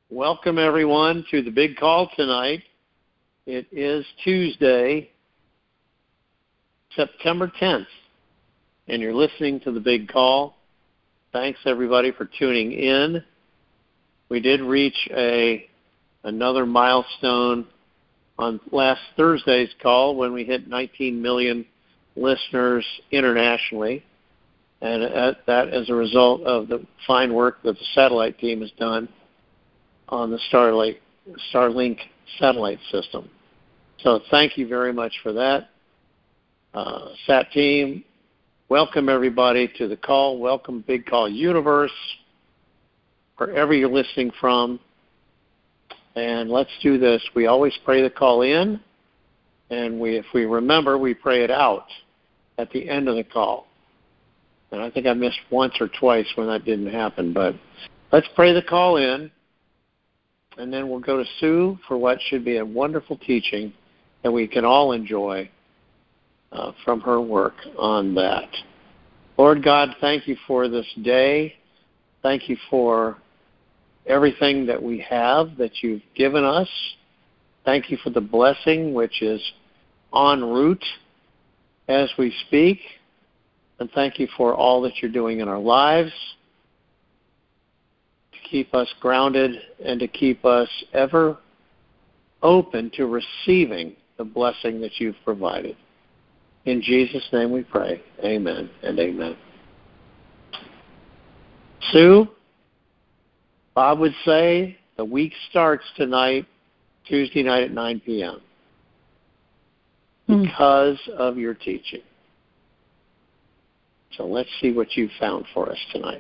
Welcome, everyone, to the big call tonight. It is Tuesday, September 10th, and you're listening to the big call. Thanks, everybody, for tuning in. We did reach another milestone on last Thursday's call when we hit 19 million listeners internationally, and that as a result of the fine work that the satellite team has done on the Starlink satellite system. So thank you very much for that. SAT team, welcome everybody to the call. Welcome Big Call Universe, wherever you're listening from. And let's do this. We always pray the call in, and if we remember, we pray it out at the end of the call. And I think I missed once or twice when that didn't happen, but let's pray the call in. And then we'll go to Sue for what should be a wonderful teaching that we can all enjoy from her work on that. Lord God, thank you for this day. Thank you for everything that we have that you've given us. Thank you for the blessing which is en route as we speak. And thank you for all that you're doing in our lives, keep us grounded and to keep us ever open to receiving the blessing that you've provided. In Jesus' name we pray. Amen and amen. Sue, Bob would say the week starts tonight, Tuesday night at 9 p.m. because of your teaching. So let's see what you found for us tonight.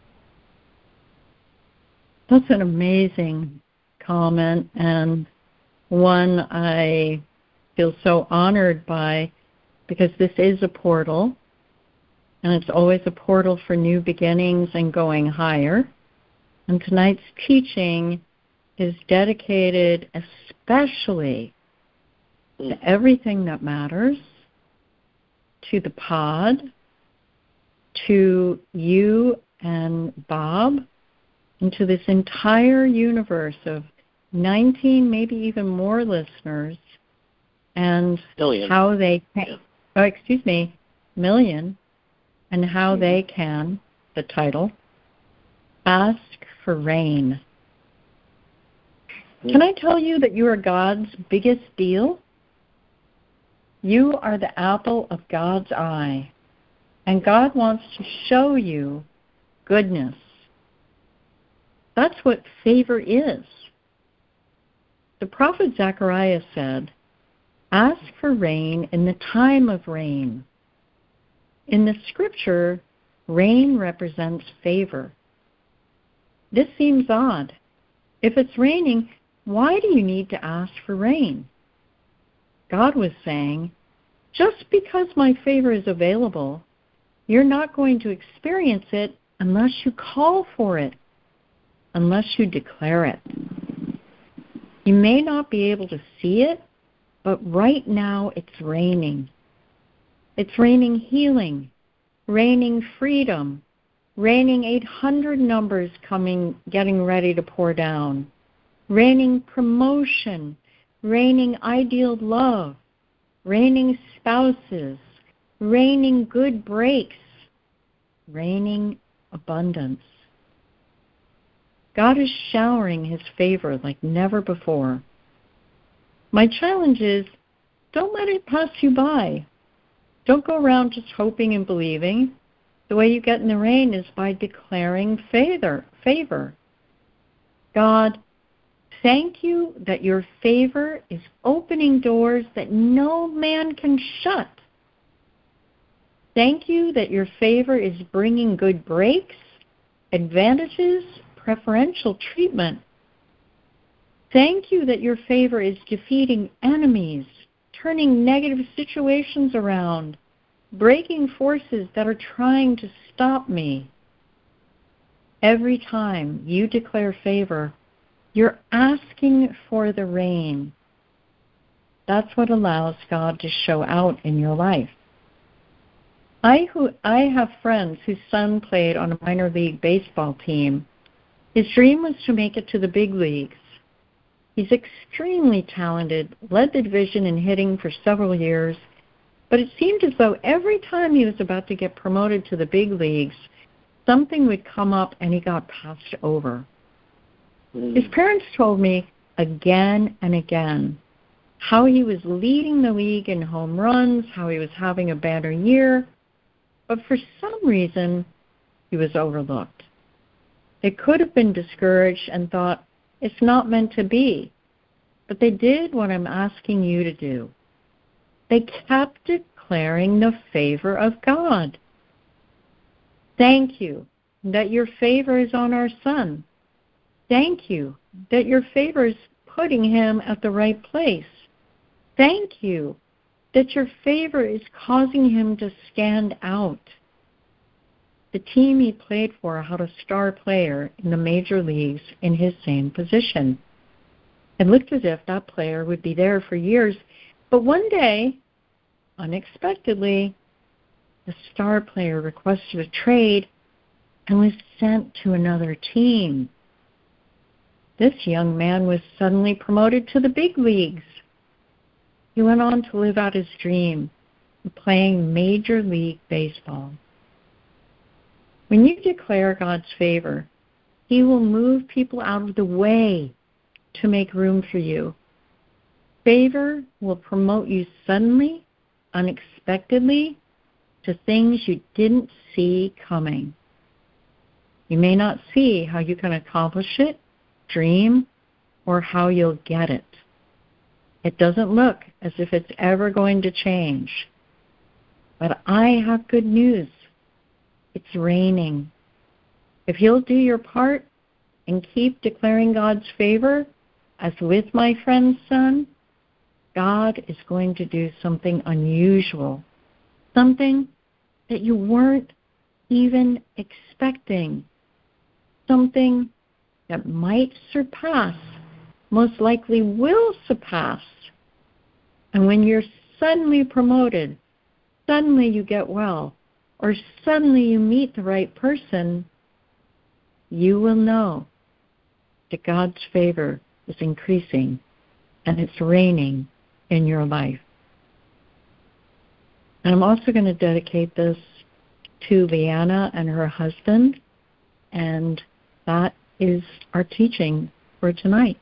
That's an amazing comment, and one I feel so honored by, because this is a portal, and it's always a portal for new beginnings and going higher. And tonight's teaching is dedicated especially to everything that matters, to the pod, to you and Bob, into this entire universe of 19, maybe even more listeners, and million. How they can, million, and how they can, the title, ask for rain. Can I tell you that you are God's biggest deal? You are the apple of God's eye, and God wants to show you goodness. That's what favor is. The prophet Zechariah said, "Ask for rain in the time of rain." In the scripture, rain represents favor. This seems odd. If it's raining, why do you need to ask for rain? God was saying, just because my favor is available, you're not going to experience it unless you call for it, unless you declare it. You may not be able to see it, but right now it's raining. It's raining healing, raining freedom, raining 800 numbers getting ready to pour down, raining promotion, raining ideal love, raining spouses, raining good breaks, raining abundance. God is showering his favor like never before. My challenge is, don't let it pass you by. Don't go around just hoping and believing. The way you get in the rain is by declaring favor. God, thank you that your favor is opening doors that no man can shut. Thank you that your favor is bringing good breaks, advantages, preferential treatment. Thank you that your favor is defeating enemies, turning negative situations around, breaking forces that are trying to stop me. Every time you declare favor, you're asking for the rain. That's what allows God to show out in your life. I have friends whose son played on a minor league baseball team, His dream was to make it to the big leagues. He's extremely talented, led the division in hitting for several years, but it seemed as though every time he was about to get promoted to the big leagues, something would come up and he got passed over. His parents told me again and again how he was leading the league in home runs, how he was having a banner year, but for some reason, he was overlooked. They could have been discouraged and thought, it's not meant to be. But they did what I'm asking you to do. They kept declaring the favor of God. Thank you that your favor is on our son. Thank you that your favor is putting him at the right place. Thank you that your favor is causing him to stand out. The team he played for had a star player in the major leagues in his same position. It looked as if that player would be there for years, but one day, unexpectedly, the star player requested a trade and was sent to another team. This young man was suddenly promoted to the big leagues. He went on to live out his dream of playing Major League Baseball. When you declare God's favor, He will move people out of the way to make room for you. Favor will promote you suddenly, unexpectedly, to things you didn't see coming. You may not see how you can accomplish it, dream, or how you'll get it. It doesn't look as if it's ever going to change. But I have good news. It's raining. If you'll do your part and keep declaring God's favor, as with my friend's son, God is going to do something unusual, something that you weren't even expecting, something that might surpass, most likely will surpass. And when you're suddenly promoted, suddenly you get well, or suddenly you meet the right person, you will know that God's favor is increasing and it's raining in your life. And I'm also going to dedicate this to Leanna and her husband, and that is our teaching for tonight.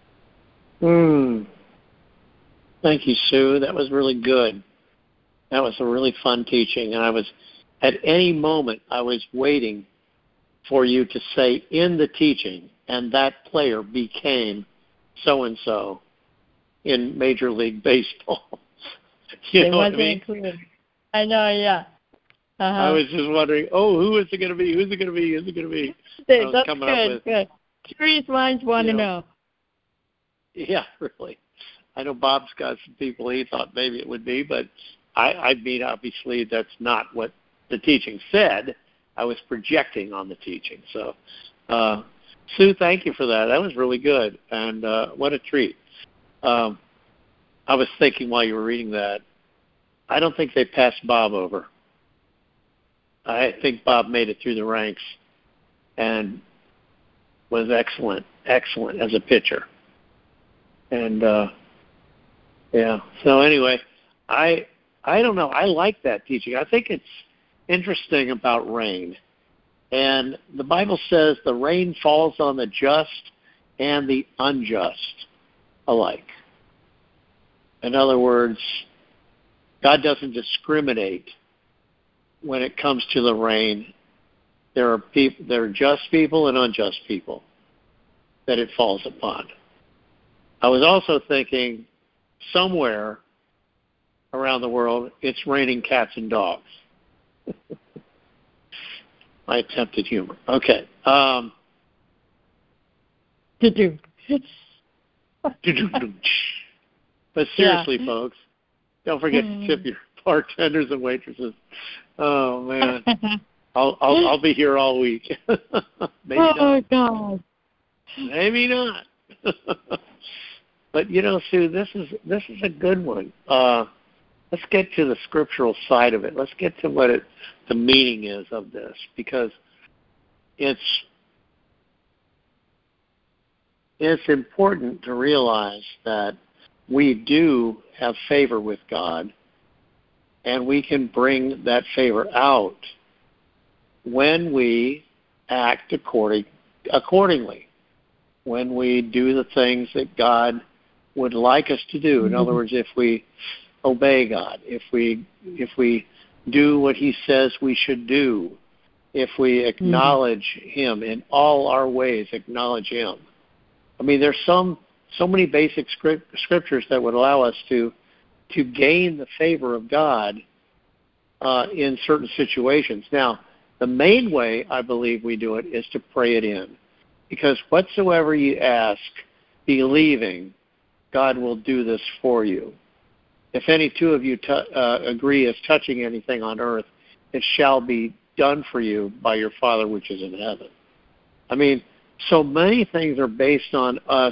Thank you, Sue. That was really good. That was a really fun teaching. And at any moment, I was waiting for you to say in the teaching, and that player became so-and-so in Major League Baseball. You know what I mean? Included. I know, yeah. I was just wondering, who is it going to be? Who's it going to be? Who's it going to be? That's good. Curious minds want to know. Yeah, really. I know Bob's got some people he thought maybe it would be, but I mean, obviously that's not what the teaching said. I was projecting on the teaching. So, Sue, thank you for that. That was really good, and what a treat. I was thinking while you were reading that, I don't think they passed Bob over. I think Bob made it through the ranks and was excellent as a pitcher. And, yeah. So anyway, I don't know. I like that teaching. I think it's interesting about rain. And the Bible says the rain falls on the just and the unjust alike. In other words, God doesn't discriminate when it comes to the rain. There are just people and unjust people that it falls upon. I was also thinking somewhere around the world it's raining cats and dogs. My attempt at humor. Okay. But seriously, folks, don't forget to tip your bartenders and waitresses. Oh man, I'll be here all week. Maybe not. God. Maybe not. But Sue, this is a good one. Let's get to the scriptural side of it. Let's get to what the meaning is of this, because it's it's important to realize that we do have favor with God, and we can bring that favor out when we act accordingly, when we do the things that God would like us to do. In other words, if we obey God, if we do what He says we should do, if we acknowledge Him in all our ways, acknowledge Him. I mean, there's so many basic scriptures that would allow us to gain the favor of God in certain situations. Now, the main way I believe we do it is to pray it in, because whatsoever you ask, believing, God will do this for you. If any two of you agree as touching anything on earth, it shall be done for you by your Father which is in heaven. I mean, so many things are based on us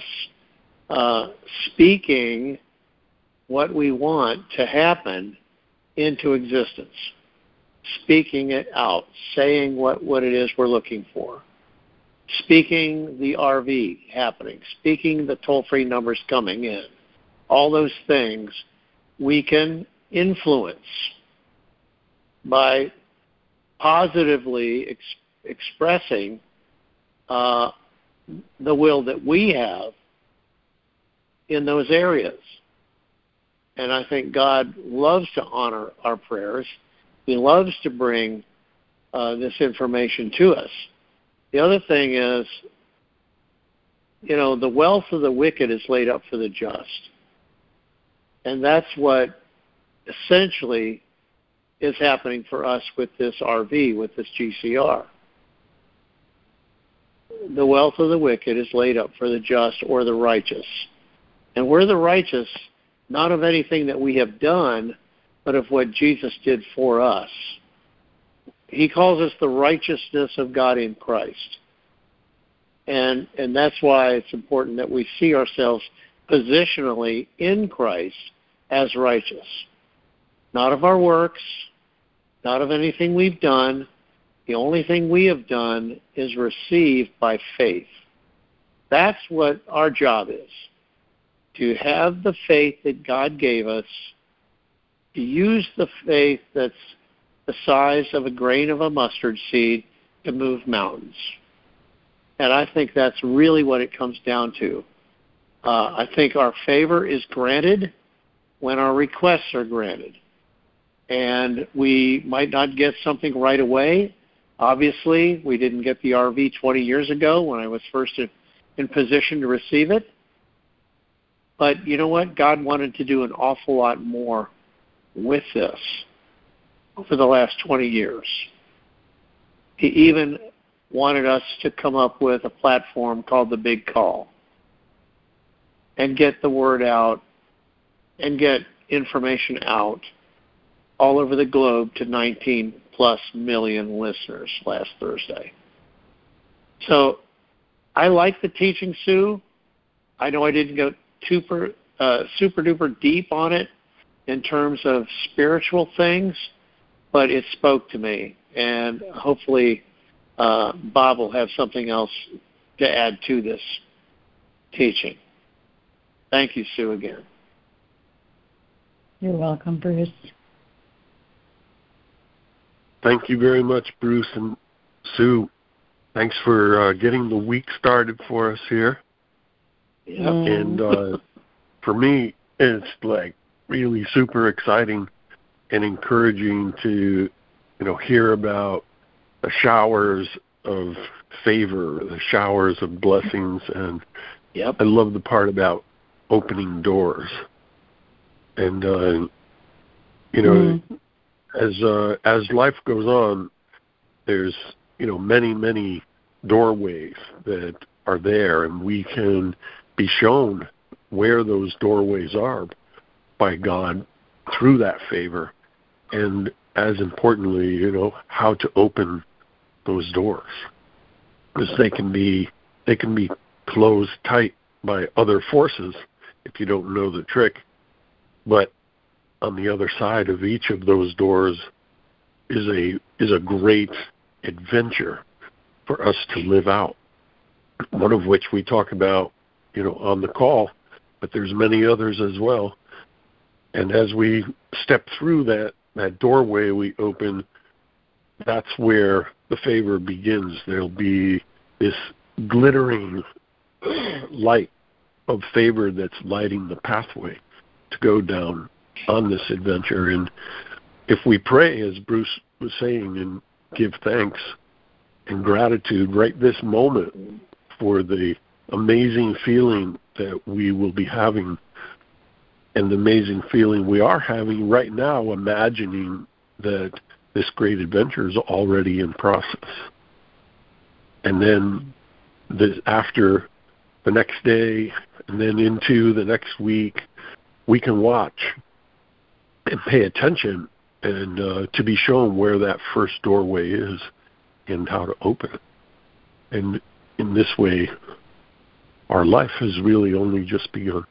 speaking what we want to happen into existence, speaking it out, saying what it is we're looking for, speaking the RV happening, speaking the toll-free numbers coming in. All those things we can influence by positively expressing the will that we have in those areas. And I think God loves to honor our prayers. He loves to bring this information to us. The other thing is, the wealth of the wicked is laid up for the just. And that's what essentially is happening for us with this RV, with this GCR. The wealth of the wicked is laid up for the just or the righteous. And we're the righteous, not of anything that we have done, but of what Jesus did for us. He calls us the righteousness of God in Christ. And that's why it's important that we see ourselves positionally in Christ as righteous. Not of our works, not of anything we've done. The only thing we have done is received by faith. That's what our job is, to have the faith that God gave us, to use the faith that's the size of a grain of a mustard seed to move mountains. And I think that's really what it comes down to. I think our favor is granted when our requests are granted. And we might not get something right away. Obviously, we didn't get the RV 20 years ago when I was first in position to receive it. But you know what? God wanted to do an awful lot more with this over the last 20 years. He even wanted us to come up with a platform called The Big Call and get the word out and get information out all over the globe to 19+ million listeners last Thursday. So I like the teaching, Sue. I know I didn't go super duper deep on it in terms of spiritual things, but it spoke to me, and hopefully Bob will have something else to add to this teaching. Thank you, Sue, again. You're welcome, Bruce. Thank you very much, Bruce and Sue. Thanks for getting the week started for us here. Yep. And for me, it's like really super exciting and encouraging to, hear about the showers of favor, the showers of blessings, and yep. I love the part about opening doors. And as life goes on, there's many doorways that are there, and we can be shown where those doorways are by God through that favor, and as importantly, how to open those doors, because they can be closed tight by other forces if you don't know the trick. But on the other side of each of those doors is a great adventure for us to live out. One of which we talk about on the call, but there's many others as well. And as we step through that doorway we open, that's where the favor begins. There'll be this glittering light of favor that's lighting the pathway to go down on this adventure. And if we pray, as Bruce was saying, and give thanks and gratitude right this moment for the amazing feeling that we will be having and the amazing feeling we are having right now, imagining that this great adventure is already in process. And then after the next day and then into the next week, we can watch and pay attention and to be shown where that first doorway is and how to open it. And in this way, our life has really only just begun.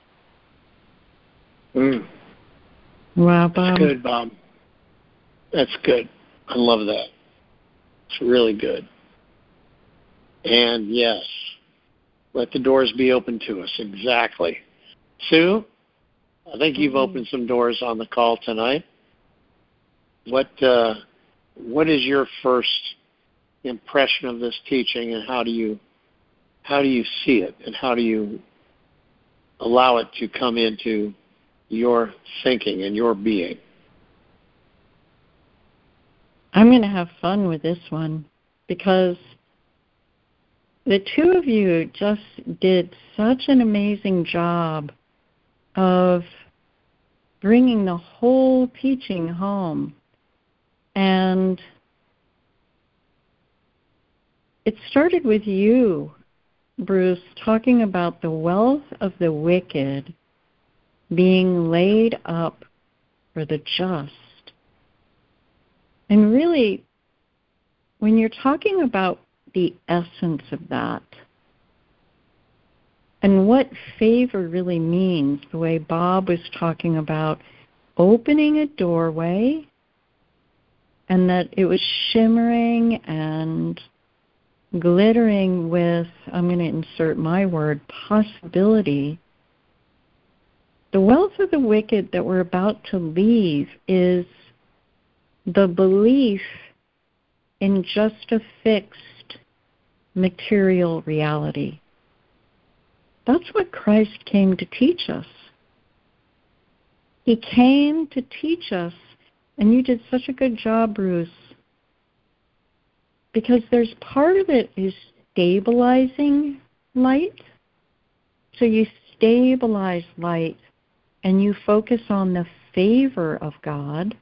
Wow, Bob. That's good, Bob. That's good. I love that. It's really good. And yes, let the doors be open to us. Exactly. Sue, I think you've opened some doors on the call tonight. What is your first impression of this teaching, and how do you see it, and how do you allow it to come into your thinking and your being? I'm going to have fun with this one because the two of you just did such an amazing job of bringing the whole teaching home. And it started with you, Bruce, talking about the wealth of the wicked being laid up for the just. And really, when you're talking about the essence of that and what favor really means, the way Bob was talking about opening a doorway and that it was shimmering and glittering with, I'm going to insert my word, possibility. The wealth of the wicked that we're about to leave is the belief in just a fixed material reality. That's what Christ came to teach us. He came to teach us, and you did such a good job, Bruce, because there's part of it is stabilizing light. So you stabilize light and you focus on the favor of God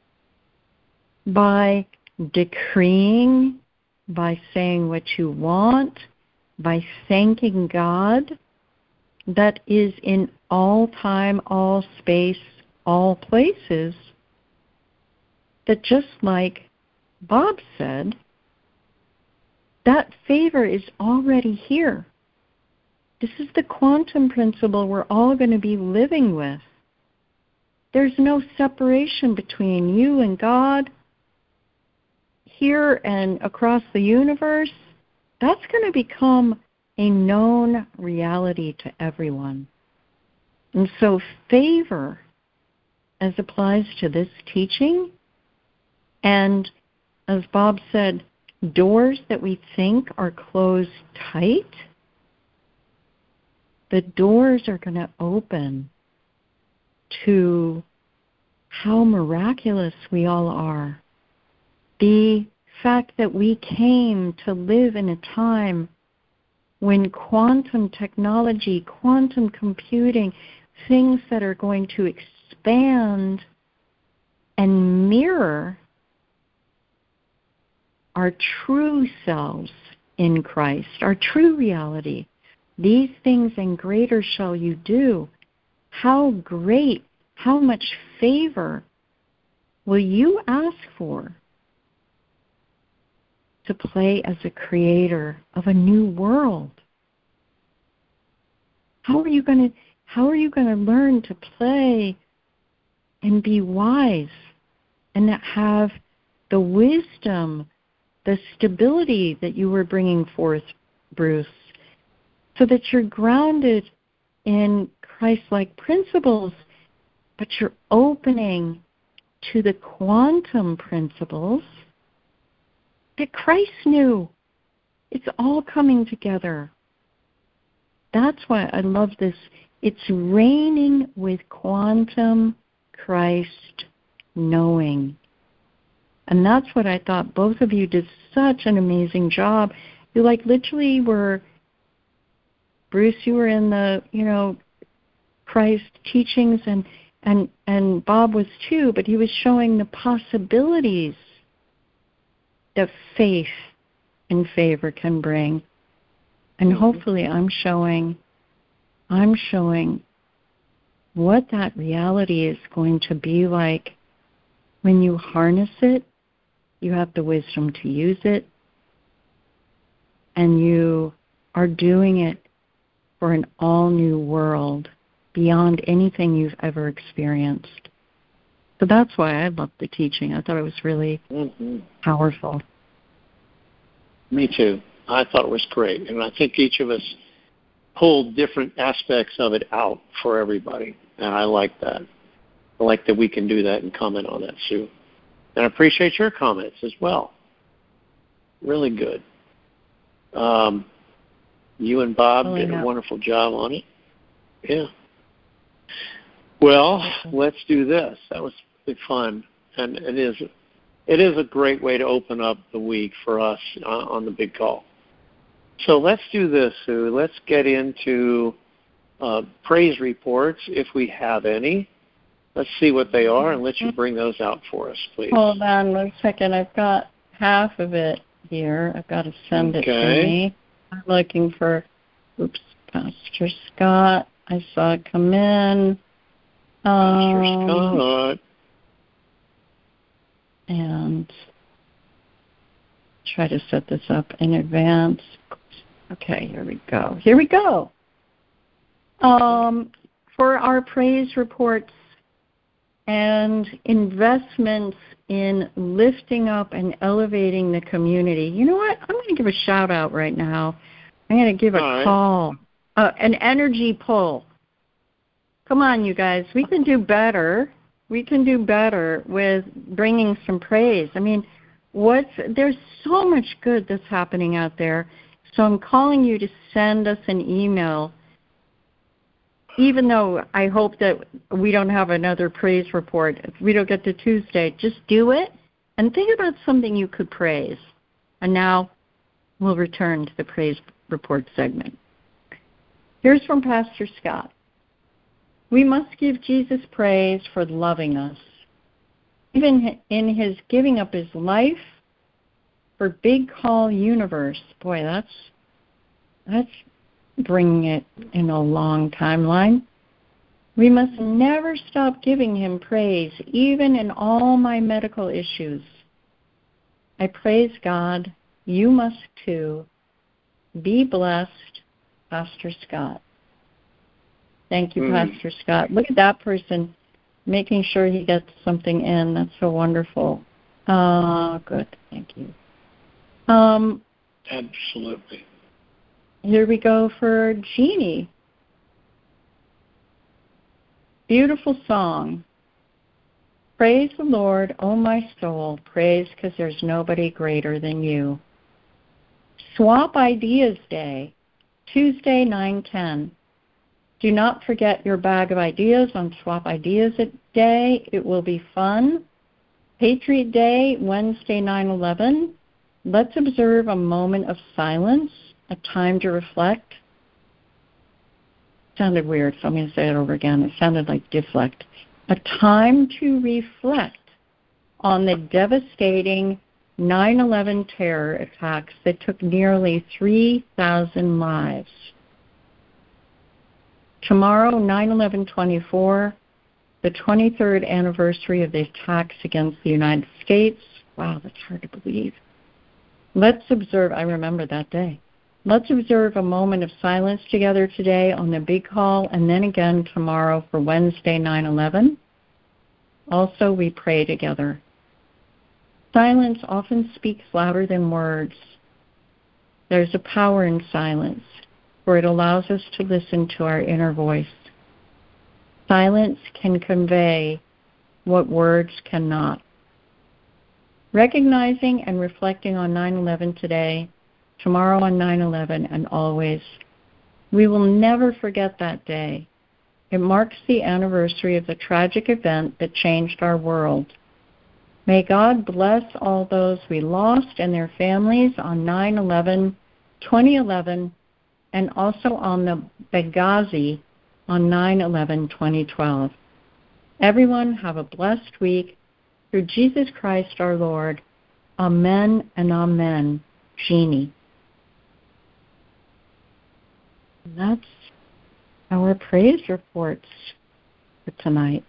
by decreeing, by saying what you want, by thanking God that is in all time, all space, all places, that just like Bob said, that favor is already here. This is the quantum principle we're all going to be living with. There's no separation between you and God here and across the universe. That's going to become a known reality to everyone. And so favor, as applies to this teaching, and as Bob said, doors that we think are closed tight, the doors are going to open to how miraculous we all are. The fact that we came to live in a time when quantum technology, quantum computing, things that are going to expand and mirror our true selves in Christ, our true reality. These things and greater shall you do. How great, how much favor will you ask for to play as a creator of a new world? How are you going to learn to play and be wise and have the wisdom, the stability that you were bringing forth, Bruce, so that you're grounded in Christ-like principles, but you're opening to the quantum principles that Christ knew. It's all coming together. That's why I love this. It's reigning with quantum Christ knowing. And that's what I thought both of you did such an amazing job. You literally were, Bruce, you were in the, Christ teachings, and Bob was too, but he was showing the possibilities that faith and favor can bring. And hopefully I'm showing what that reality is going to be like when you harness it, you have the wisdom to use it, and you are doing it for an all-new world beyond anything you've ever experienced. So that's why I loved the teaching. I thought it was really powerful. Me too. I thought it was great. And I think each of us pulled different aspects of it out for everybody. And I like that. I like that we can do that and comment on that, Sue. And I appreciate your comments as well. Really good. You and Bob did a wonderful job on it. Yeah. Well, let's do this. That was really fun. And it is a great way to open up the week for us on the big call. So let's do this, Sue. Let's get into praise reports, if we have any. Let's see what they are, and let you bring those out for us, please. Hold on 1 second. I've got half of it here. I've got to send it to me. I'm looking for, Pastor Scott. I saw it come in. Pastor Scott. And try to set this up in advance. Okay, here we go. For our praise reports and investments in lifting up and elevating the community, you know what? I'm going to give a shout out right now. I'm going to give a call, an energy pull. Come on, you guys. We can do better. We can do better with bringing some praise. I mean, there's so much good that's happening out there. So I'm calling you to send us an email, even though I hope that we don't have another praise report. If we don't get to Tuesday, just do it and think about something you could praise. And now we'll return to the praise report segment. Here's from Pastor Scott. We must give Jesus praise for loving us, even in his giving up his life for Big Call Universe. Boy, that's bringing it in a long timeline. We must never stop giving him praise, even in all my medical issues. I praise God. You must too. Be blessed, Pastor Scott. Thank you, Pastor Scott. Look at that person making sure he gets something in. That's so wonderful. Good. Thank you. Absolutely. Here we go for Jeannie. Beautiful song. Praise the Lord, O my soul. Praise because there's nobody greater than you. Swap Ideas Day, Tuesday, 9/10. Do not forget your bag of ideas on Swap Ideas Day. It will be fun. Patriot Day, Wednesday, 9/11. Let's observe a moment of silence, a time to reflect. Sounded weird, so I'm going to say it over again. It sounded like deflect. A time to reflect on the devastating 9/11 terror attacks that took nearly 3,000 lives. Tomorrow, 9/11/24, the 23rd anniversary of the attacks against the United States. Wow, that's hard to believe. Let's observe, I remember that day. Let's observe a moment of silence together today on the big call, and then again tomorrow for Wednesday, 9/11. Also, we pray together. Silence often speaks louder than words. There's a power in silence. for it allows us to listen to our inner voice. Silence can convey what words cannot. Recognizing and reflecting on 9/11 today, tomorrow on 9/11, and always, we will never forget that day. It marks the anniversary of the tragic event that changed our world. May God bless all those we lost and their families on 9/11, 2011, and also on the Benghazi on 9/11, 2012. Everyone have a blessed week through Jesus Christ our Lord. Amen and amen. Jeannie. And that's our praise reports for tonight.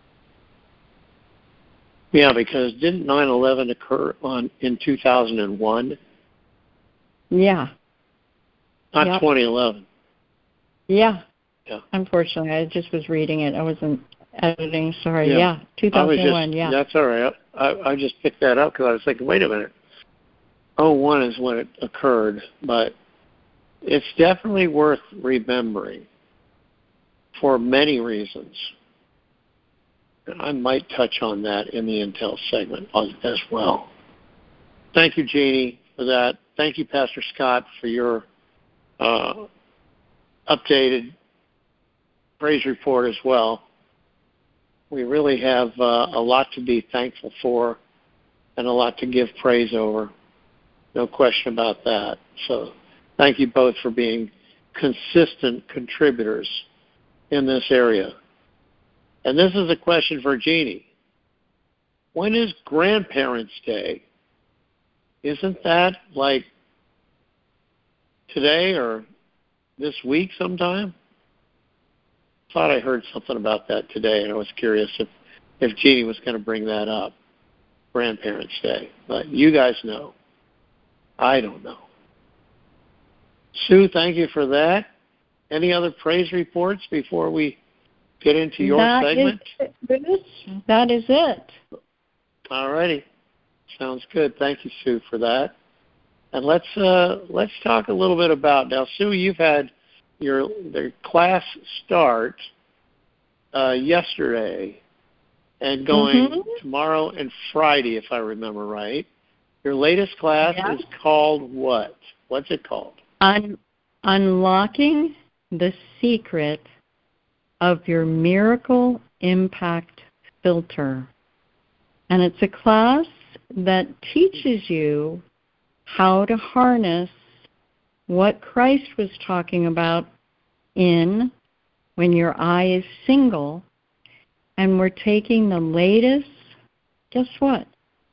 Yeah, because didn't 9/11 occur in 2001? Yeah. Not Yep. 2011. Yeah. Yeah. Unfortunately, I just was reading it. I wasn't editing. Sorry. Yeah. 2001. Yeah. That's all right. I just picked that up because I was thinking, wait a minute. 01 is when it occurred, but it's definitely worth remembering for many reasons. And I might touch on that in the Intel segment as well. Thank you, Jeannie, for that. Thank you, Pastor Scott, for your updated praise report as well. We really have a lot to be thankful for and a lot to give praise over. No question about that. So thank you both for being consistent contributors in this area. And this is a question for Jeannie. When is Grandparents' Day? Isn't that like today or this week sometime? I thought I heard something about that today, and I was curious if Jeannie was going to bring that up, Grandparents' Day. But you guys know. I don't know. Sue, thank you for that. Any other praise reports before we get into your segment? That is it. All righty. Sounds good. Thank you, Sue, for that. And let's talk a little bit about, now, Sue, you've had the class start yesterday and going tomorrow and Friday, if I remember right. Your latest class is called what? What's it called? Unlocking the Secret of Your Miracle Impact Filter. And it's a class that teaches you how to harness what Christ was talking about in When Your Eye is Single. And we're taking the latest, guess what?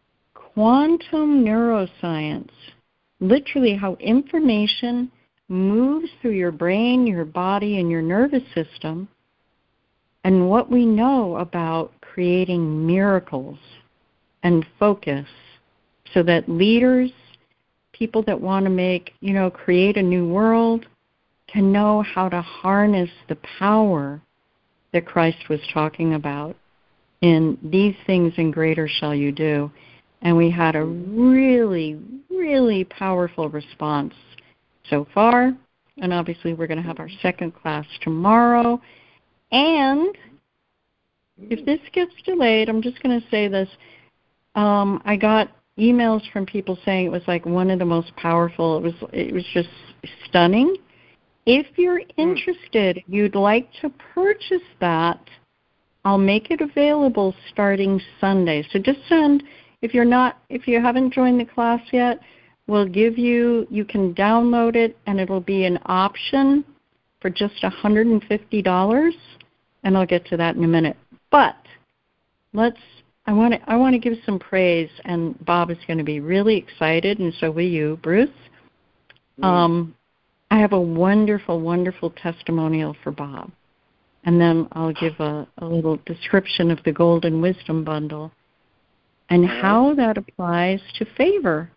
Quantum neuroscience. Literally how information moves through your brain, your body, and your nervous system, and what we know about creating miracles and focus so that leaders, people that want to create a new world, can know how to harness the power that Christ was talking about in these things and greater shall you do. And we had a really, really powerful response so far. And obviously we're going to have our second class tomorrow. And if this gets delayed, I'm just going to say this. I got emails from people saying it was like one of the most powerful. It was just stunning. If you're interested, you'd like to purchase that, I'll make it available starting Sunday. So just send, if you haven't joined the class yet, you can download it, and it'll be an option for just $150, and I'll get to that in a minute. But I want to give some praise, and Bob is going to be really excited, and so will you, Bruce. I have a wonderful, wonderful testimonial for Bob, and then I'll give a little description of the Golden Wisdom Bundle and how that applies to favor.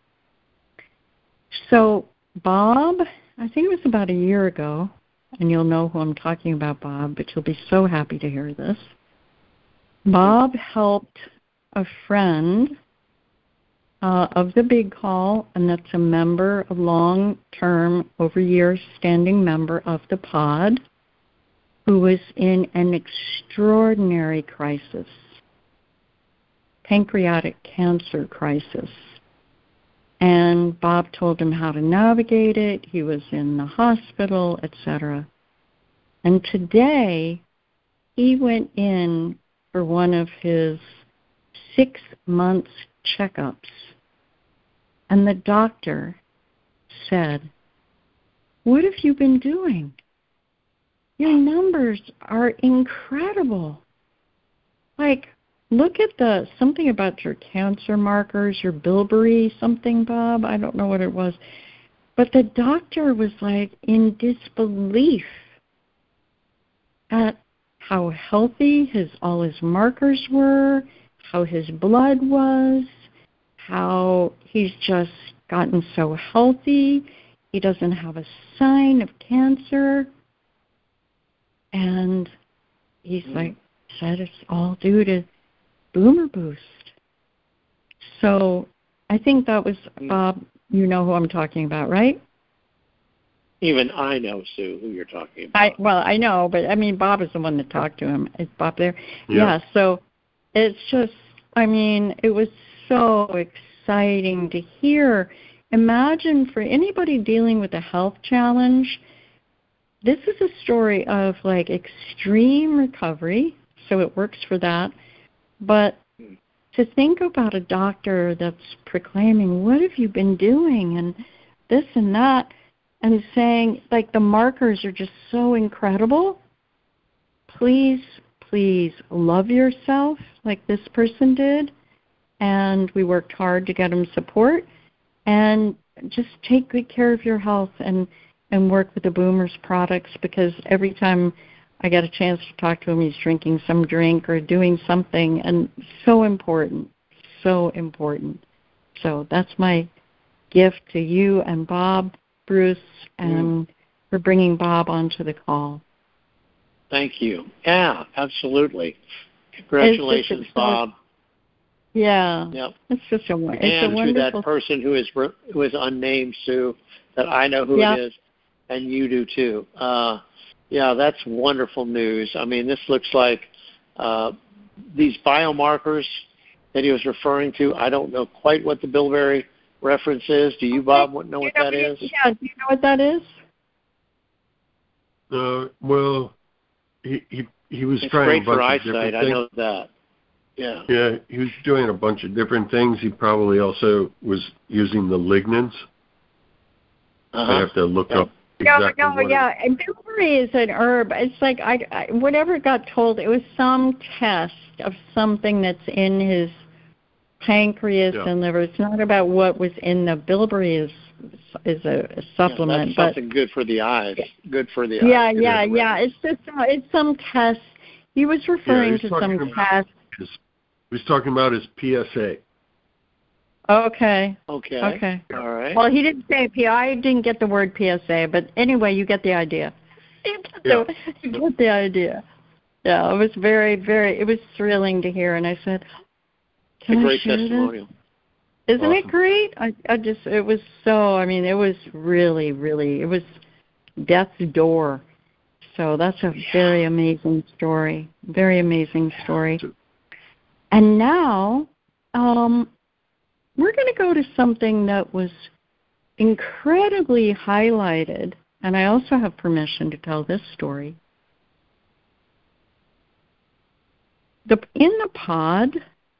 So Bob, I think it was about a year ago, and you'll know who I'm talking about, Bob, but you'll be so happy to hear this. Bob helped a friend of the Big Call, and that's a member, a long-term, over years standing member of the pod, who was in an extraordinary crisis, pancreatic cancer crisis. And Bob told him how to navigate it. He was in the hospital, etc. And today, he went in for one of his 6-month checkups. And the doctor said, "What have you been doing? Your numbers are incredible. Like, look at something about your cancer markers, your bilberry something, Bob. I don't know what it was." But the doctor was like in disbelief at how healthy all his markers were, how his blood was, how he's just gotten so healthy. He doesn't have a sign of cancer. And he's said it's all due to Boomer Boost. So I think that was, Bob, you know who I'm talking about, right? Even I know, Sue, who you're talking about. I know, but I mean, Bob is the one that talked to him. Is Bob there? Yeah. So it's just, I mean, it was so exciting to hear. Imagine for anybody dealing with a health challenge, this is a story of like extreme recovery, so it works for that. But to think about a doctor that's proclaiming, "What have you been doing?" and this and that, and saying, like, the markers are just so incredible. Please, please love yourself like this person did. And we worked hard to get him support. And just take good care of your health and work with the Boomers products, because every time I get a chance to talk to him, he's drinking some drink or doing something, and so important, so important. So that's my gift to you and Bob, Bruce, and for bringing Bob onto the call. Thank you. Yeah, absolutely. Congratulations, Bob. Yeah. Yep. It's just a wonderful. And to that person who is unnamed, Sue, that I know who it is, and you do too. Yeah, that's wonderful news. I mean, this looks like these biomarkers that he was referring to. I don't know quite what the bilberry reference is. Do you, Bob, know what that is? Yeah, do you know what that is? Well, he was it's trying great a bunch for of eyesight. different I things. know that. Yeah. Yeah, he was doing a bunch of different things. He probably also was using the lignans. I have to look up exactly what And bilberry is an herb. It's like I whatever got told. It was some test of something that's in his pancreas and liver. It's not about what was in the bilberry. Is a supplement. That's something good for the eyes. Good for the eyes. Yeah. It's just some test. He was referring to some test. He was talking about his PSA. Okay. All right. Well, he didn't say PSA. I didn't get the word PSA, but anyway, you get the idea. You get the idea. Yeah, it was very, very. It was thrilling to hear, and I said, "Can I great share testimonial. This? Isn't it great?" I just. It was so. I mean, it was really, really. It was death's door. So that's a very amazing story. Very amazing story. And now, we're going to go to something that was incredibly highlighted, and I also have permission to tell this story. In the pod,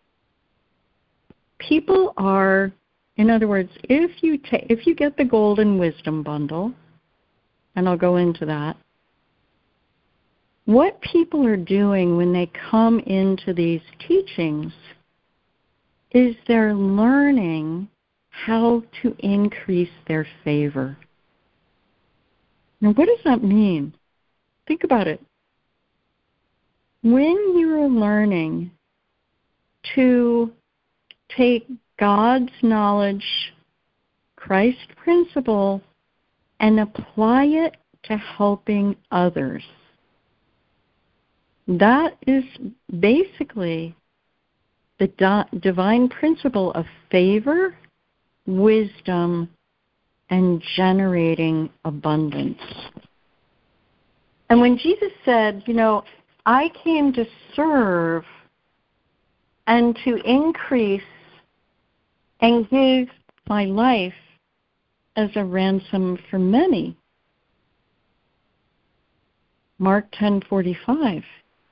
people are, in other words, if you get the Golden Wisdom Bundle, and I'll go into that, what people are doing when they come into these teachings is they're learning how to increase their favor. Now, what does that mean? Think about it. When you're learning to take God's knowledge, Christ's principle, and apply it to helping others, that is basically the divine principle of favor, wisdom, and generating abundance. And when Jesus said, I came to serve and to increase and give my life as a ransom for many, Mark 10:45.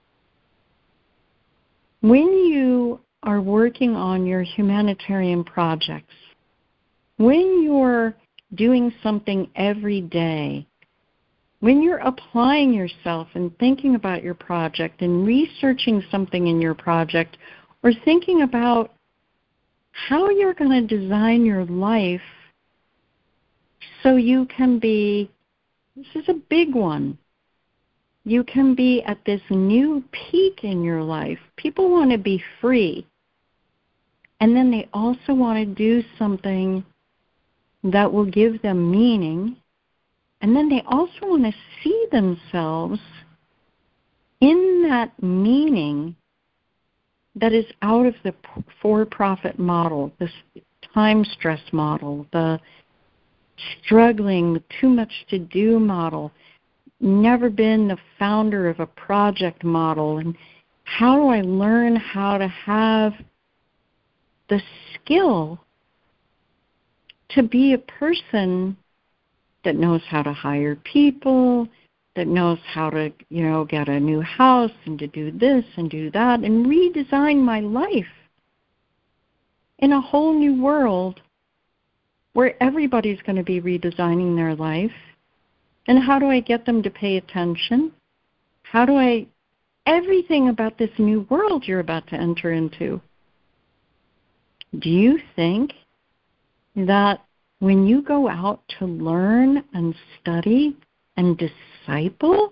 When you are working on your humanitarian projects, when you're doing something every day, when you're applying yourself and thinking about your project and researching something in your project, or thinking about how you're going to design your life so you can be, this is a big one, you can be at this new peak in your life. People want to be free. And then they also want to do something that will give them meaning. And then they also want to see themselves in that meaning that is out of the for-profit model, this time stress model, the struggling, too much to do model, never been the founder of a project model. And how do I learn how to have the skill to be a person that knows how to hire people, that knows how to, get a new house and to do this and do that and redesign my life in a whole new world where everybody's going to be redesigning their life. And how do I get them to pay attention? Everything about this new world you're about to enter into. Do you think that when you go out to learn and study and disciple,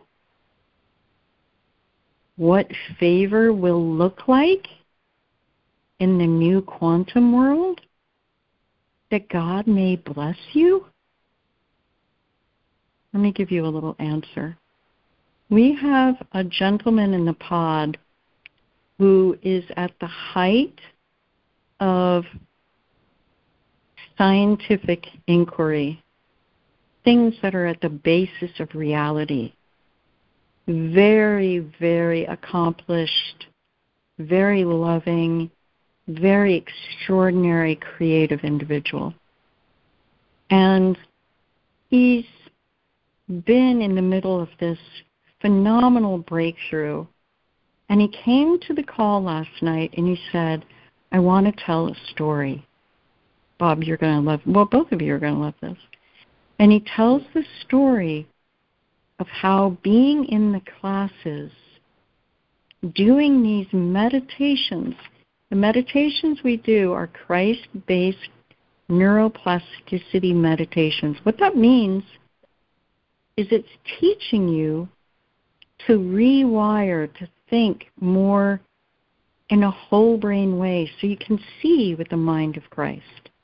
what favor will look like in the new quantum world, that God may bless you? Let me give you a little answer. We have a gentleman in the pod who is at the height of scientific inquiry, things that are at the basis of reality. Very, very accomplished, very loving, very extraordinary, creative individual. And he's been in the middle of this phenomenal breakthrough. And he came to the call last night and he said, I want to tell a story. Bob, you're going to love, both of you are going to love this. And he tells the story of how being in the classes, doing these meditations, the meditations we do are Christ-based neuroplasticity meditations. What that means is it's teaching you to rewire, to think more in a whole brain way so you can see with the mind of Christ.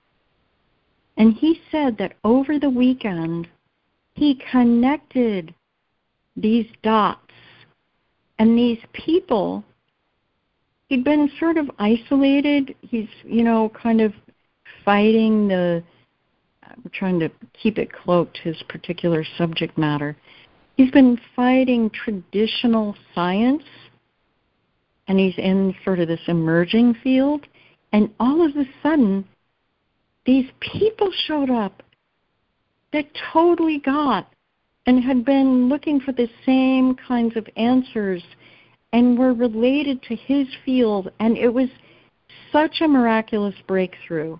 And he said that over the weekend, he connected these dots and these people. He'd been sort of isolated. He's, kind of fighting I'm trying to keep it cloaked, his particular subject matter. He's been fighting traditional science, and he's in sort of this emerging field. And all of a sudden, these people showed up that totally got and had been looking for the same kinds of answers and were related to his field. And it was such a miraculous breakthrough.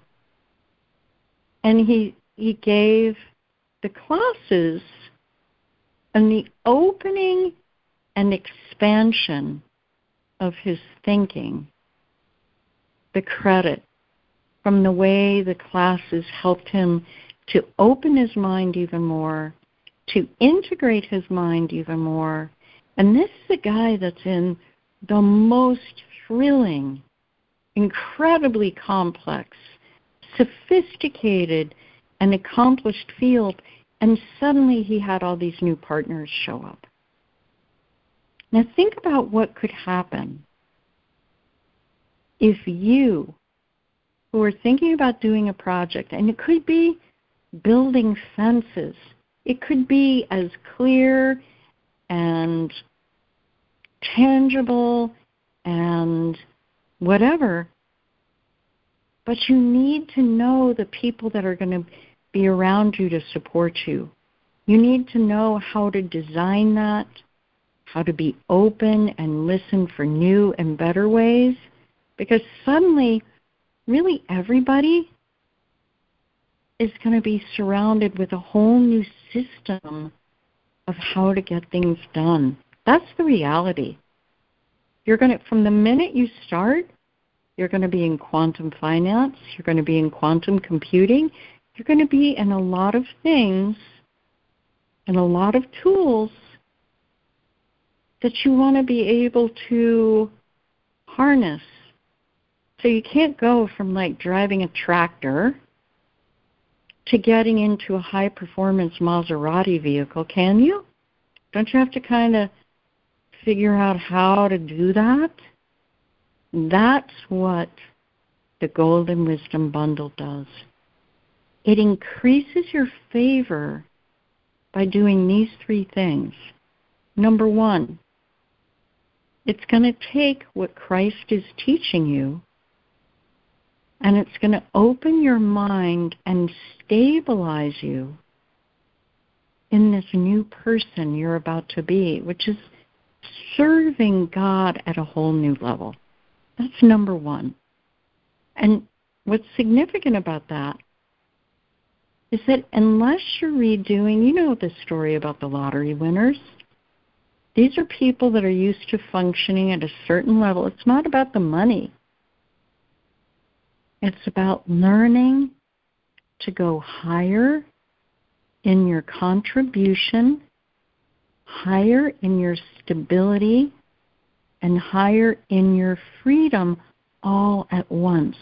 And he gave the classes and the opening and expansion of his thinking, the credit from the way the classes helped him to open his mind even more, to integrate his mind even more. And this is a guy that's in the most thrilling, incredibly complex, sophisticated, and accomplished field, and suddenly he had all these new partners show up. Now think about what could happen. if you, who are thinking about doing a project, and it could be building fences, it could be as clear and tangible and whatever, but you need to know the people that are going to be around you to support you. You need to know how to design that, how to be open and listen for new and better ways, because suddenly, really everybody is going to be surrounded with a whole new system of how to get things done. That's the reality. You're going to, from the minute you start, you're going to be in quantum finance, you're going to be in quantum computing, you're going to be in a lot of things and a lot of tools that you want to be able to harness. So you can't go from like driving a tractor to getting into a high-performance Maserati vehicle, can you? Don't you have to kind of figure out how to do that? That's what the Golden Wisdom Bundle does. It increases your favor by doing these three things. Number one, it's going to take what Christ is teaching you, and it's going to open your mind and stabilize you in this new person you're about to be, which is serving God at a whole new level. That's number one. And what's significant about that is that unless you're redoing, you know the story about the lottery winners. These are people that are used to functioning at a certain level. It's not about the money. It's about learning to go higher in your contribution, higher in your stability, and higher in your freedom all at once.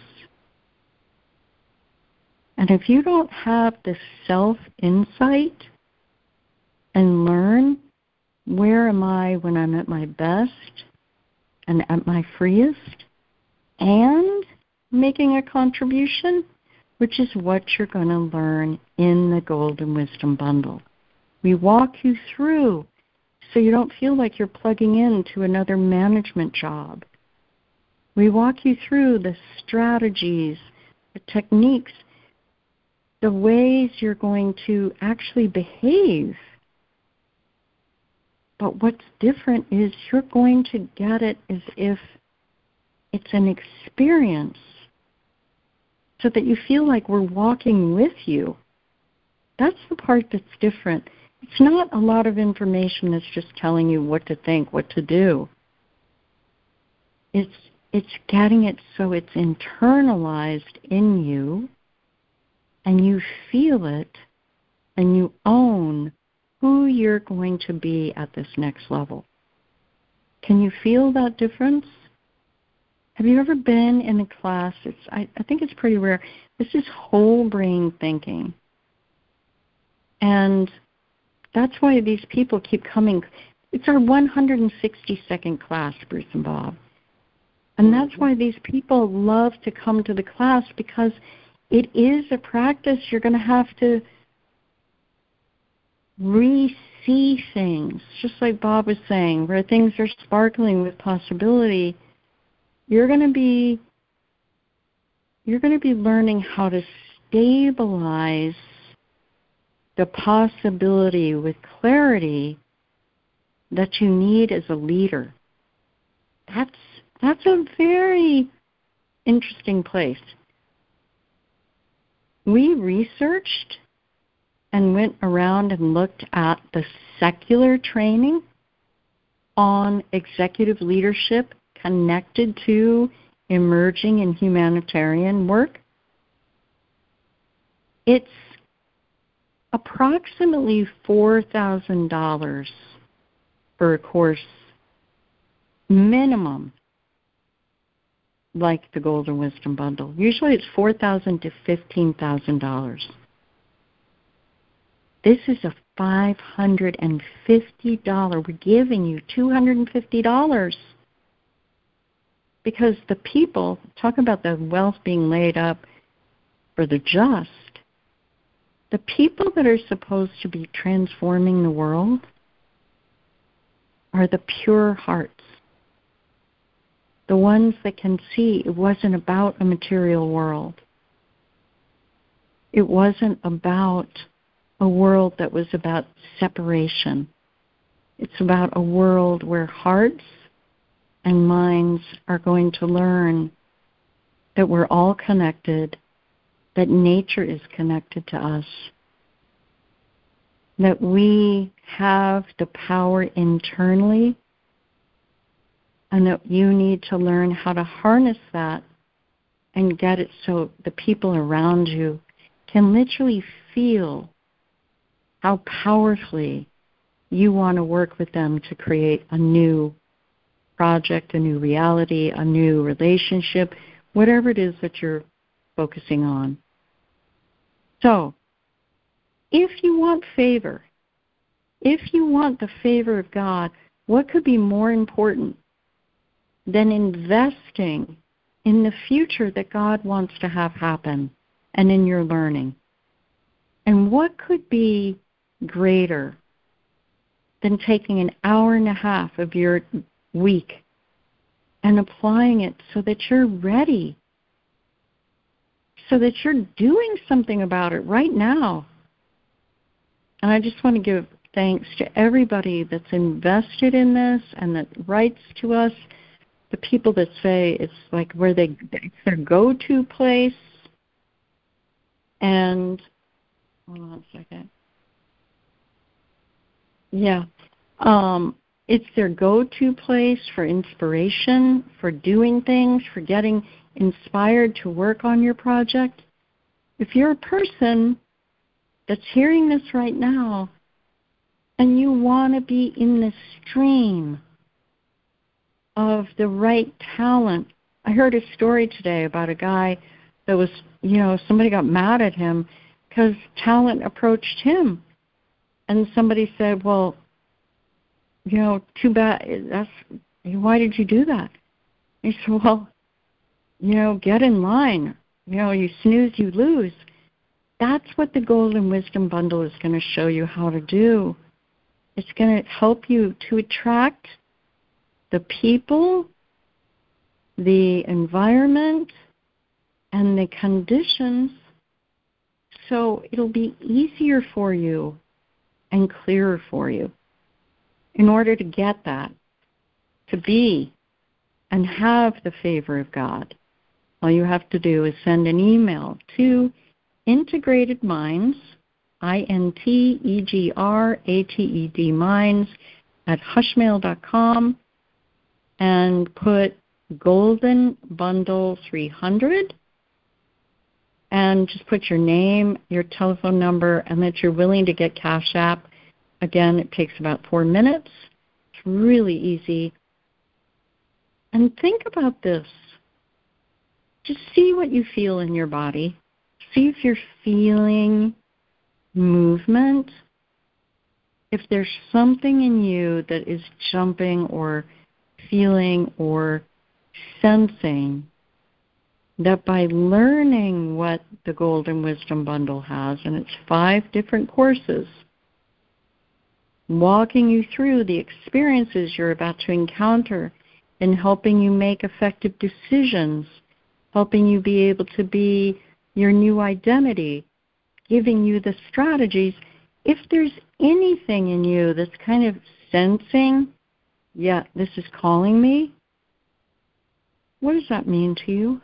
And if you don't have this self-insight and learn, where am I when I'm at my best and at my freest and making a contribution, which is what you're going to learn in the Golden Wisdom Bundle. We walk you through so you don't feel like you're plugging into another management job. We walk you through the strategies, the techniques, the ways you're going to actually behave. But what's different is you're going to get it as if it's an experience, so that you feel like we're walking with you. That's the part that's different. It's not a lot of information that's just telling you what to think, what to do. It's getting it so it's internalized in you, and you feel it, and you own who you're going to be at this next level. Can you feel that difference? Have you ever been in a class? I think it's pretty rare. This is whole brain thinking. And that's why these people keep coming. It's our 160-second class, Bruce and Bob. And that's why these people love to come to the class, because it is a practice. You're going to have to re-see things, just like Bob was saying, where things are sparkling with possibility. You're going to be learning how to stabilize the possibility with clarity that you need as a leader. That's a very interesting place. We researched and went around and looked at the secular training on executive leadership connected to emerging and humanitarian work. It's approximately $4,000 for a course minimum, like the Golden Wisdom Bundle. Usually it's $4,000 to $15,000. This is a $550. We're giving you $250. Because the people, talk about the wealth being laid up for the just, the people that are supposed to be transforming the world are the pure hearts, the ones that can see it wasn't about a material world. It wasn't about a world that was about separation. It's about a world where hearts and minds are going to learn that we're all connected, that nature is connected to us, that we have the power internally, and that you need to learn how to harness that and get it so the people around you can literally feel how powerfully you want to work with them to create a new project, a new reality, a new relationship, whatever it is that you're focusing on. So, if you want favor, if you want the favor of God, what could be more important than investing in the future that God wants to have happen and in your learning? And what could be greater than taking an hour and a half of your week and applying it so that you're ready, so that you're doing something about it right now? And I just want to give thanks to everybody that's invested in this and that writes to us, the people that say it's like where it's their go-to place. And hold on a second. Yeah. It's their go-to place for inspiration, for doing things, for getting inspired to work on your project. If you're a person that's hearing this right now and you want to be in the stream of the right talent. I heard a story today about a guy that was, somebody got mad at him because talent approached him. And somebody said, well, too bad. Why did you do that? He said, well, get in line. You snooze, you lose. That's what the Golden Wisdom Bundle is going to show you how to do. It's going to help you to attract the people, the environment, and the conditions so it'll be easier for you and clearer for you. In order to get that, to be and have the favor of God, all you have to do is send an email to Integrated Minds, INTEGRATED Minds, @hushmail.com, and put Golden Bundle 300, and just put your name, your telephone number, and that you're willing to get Cash App. Again, it takes about 4 minutes. It's really easy. And think about this. Just see what you feel in your body. See if you're feeling movement. If there's something in you that is jumping or feeling or sensing, that by learning what the Golden Wisdom Bundle has, and it's 5 different courses, walking you through the experiences you're about to encounter and helping you make effective decisions, helping you be able to be your new identity, giving you the strategies. If there's anything in you that's kind of sensing, yeah, this is calling me, what does that mean to you?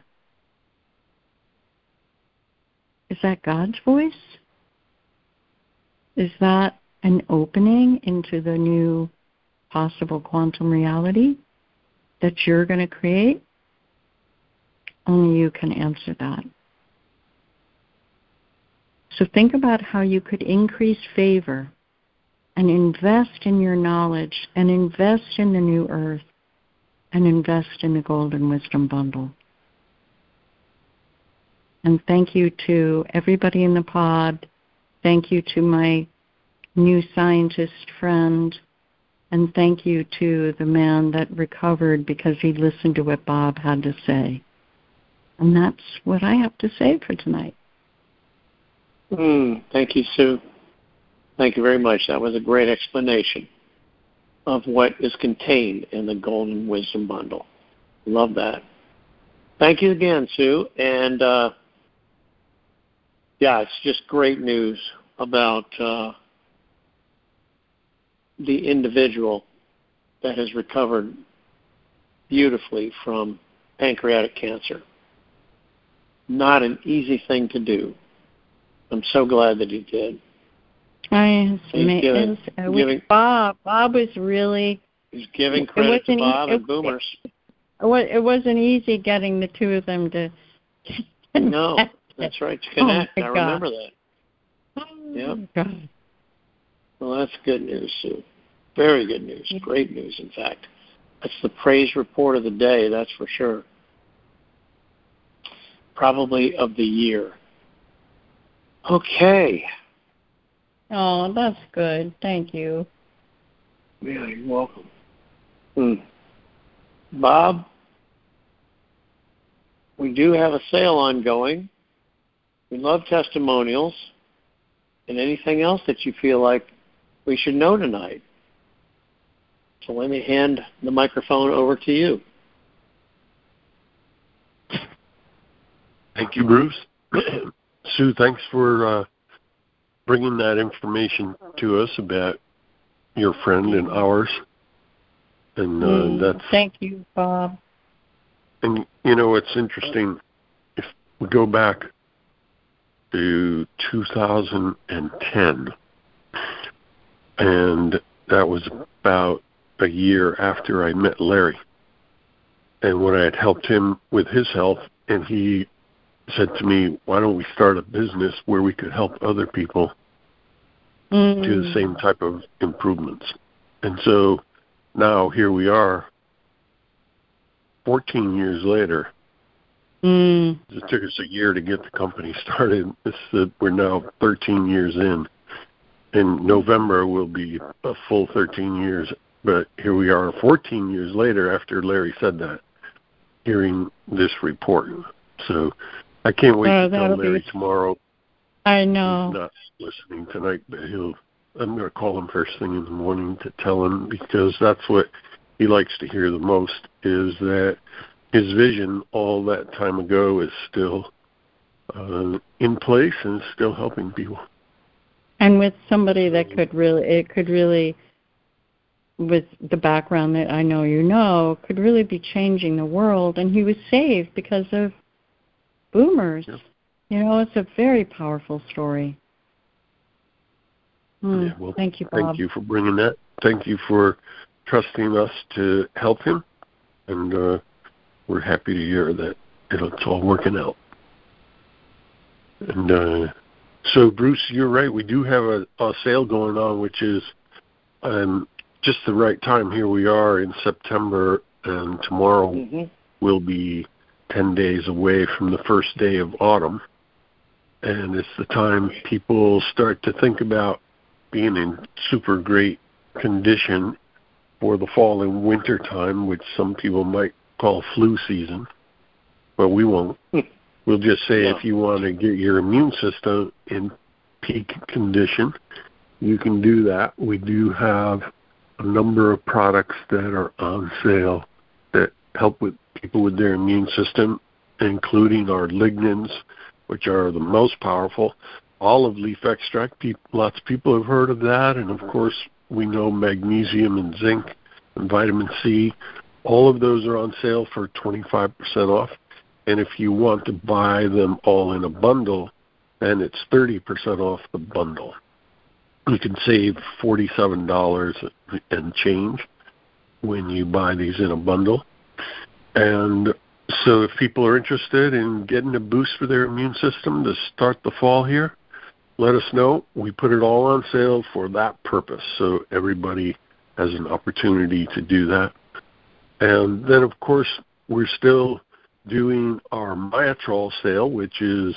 Is that God's voice? Is that an opening into the new possible quantum reality that you're going to create? Only you can answer that. So think about how you could increase favor and invest in your knowledge and invest in the new earth and invest in the Golden Wisdom Bundle. And thank you to everybody in the pod. Thank you to my new scientist friend And thank you to the man that recovered because he listened to what Bob had to say. And that's what I have to say for tonight. Thank you, Sue. Thank you very much. That was a great explanation of what is contained in the Golden Wisdom Bundle. Love that. Thank you again, Sue. And, it's just great news about the individual that has recovered beautifully from pancreatic cancer. Not an easy thing to do. I'm so glad that he did. Bob was really... He's giving credit to Bob and Boomers. It wasn't easy getting the two of them to connect. No, that's right, to connect. I remember that. Yep. God. Well, that's good news, Sue. Very good news. Great news, in fact. That's the praise report of the day, that's for sure. Probably of the year. Okay. Oh, that's good. Thank you. Yeah, you're welcome. Bob, we do have a sale ongoing. We love testimonials and anything else that you feel like we should know tonight. So let me hand the microphone over to you. Thank you, Bruce. Sue, thanks for bringing that information to us about your friend and ours. And that's... Thank you, Bob. And, it's interesting. If we go back to 2010, and that was about a year after I met Larry. And when I had helped him with his health, and he said to me, why don't we start a business where we could help other people do the same type of improvements? And so now here we are, 14 years later. It took us a year to get the company started. We're now 13 years in. In November will be a full 13 years. But here we are 14 years later after Larry said that, hearing this report. So I can't wait to tell Larry tomorrow. I know. He's not listening tonight, but I'm going to call him first thing in the morning to tell him, because that's what he likes to hear the most, is that his vision all that time ago is still in place and still helping people. And with somebody that could really, with the background that I know could really be changing the world. And he was saved because of Boomers. Yep. It's a very powerful story. Yeah, well, thank you, Bob. Thank you for bringing that. Thank you for trusting us to help him. And we're happy to hear that it's all working out. And so, Bruce, you're right. We do have a sale going on, which is just the right time. Here we are in September, and tomorrow will be 10 days away from the first day of autumn. And it's the time people start to think about being in super great condition for the fall and winter time, which some people might call flu season, but we won't. We'll just say if you want to get your immune system in peak condition, you can do that. We do have a number of products that are on sale that help with people with their immune system, including our lignans, which are the most powerful. Olive leaf extract, lots of people have heard of that. And, of course, we know magnesium and zinc and vitamin C. All of those are on sale for 25% off. And if you want to buy them all in a bundle, then it's 30% off the bundle. You can save $47 and change when you buy these in a bundle. And so if people are interested in getting a boost for their immune system to start the fall here, let us know. We put it all on sale for that purpose, so everybody has an opportunity to do that. And then, of course, we're still doing our Myatrol sale, which is,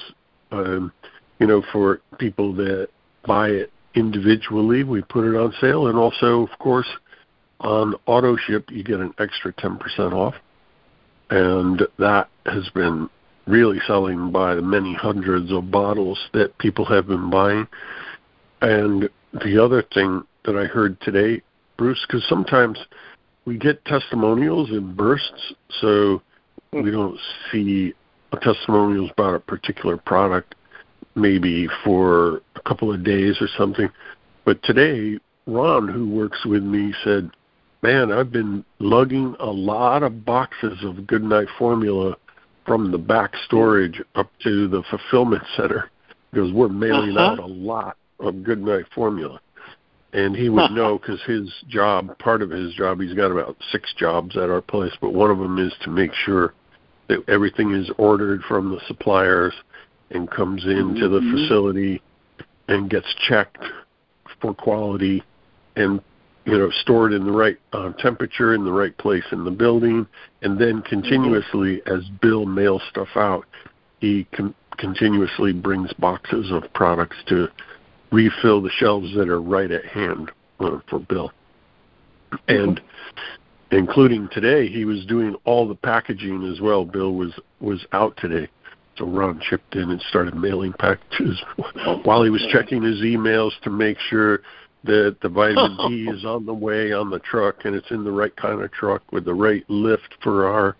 for people that buy it individually, we put it on sale. And also, of course, on auto ship, you get an extra 10% off. And that has been really selling by the many hundreds of bottles that people have been buying. And the other thing that I heard today, Bruce, because sometimes we get testimonials in bursts, so we don't see testimonials about a particular product maybe for a couple of days or something. But today, Ron, who works with me, said, man, I've been lugging a lot of boxes of Goodnight Formula from the back storage up to the fulfillment center because we're mailing out a lot of Goodnight Formula. And he would know because his job, part of his job, he's got about 6 jobs at our place, but one of them is to make sure that everything is ordered from the suppliers and comes into the facility and gets checked for quality and, stored in the right temperature, in the right place in the building, and then continuously, as Bill mails stuff out, he continuously brings boxes of products to refill the shelves that are right at hand for Bill. And including today, he was doing all the packaging as well. Bill was out today. So Ron chipped in and started mailing packages while he was checking his emails to make sure that the vitamin D is on the way on the truck and it's in the right kind of truck with the right lift for our,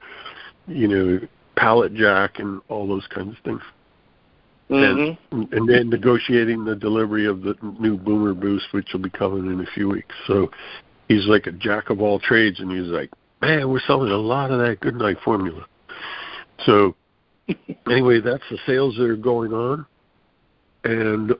pallet jack and all those kinds of things. And then negotiating the delivery of the new Boomer Boost, which will be coming in a few weeks. So he's like a jack of all trades, and he's like, man, we're selling a lot of that Goodnight Formula. So anyway, that's the sales that are going on. And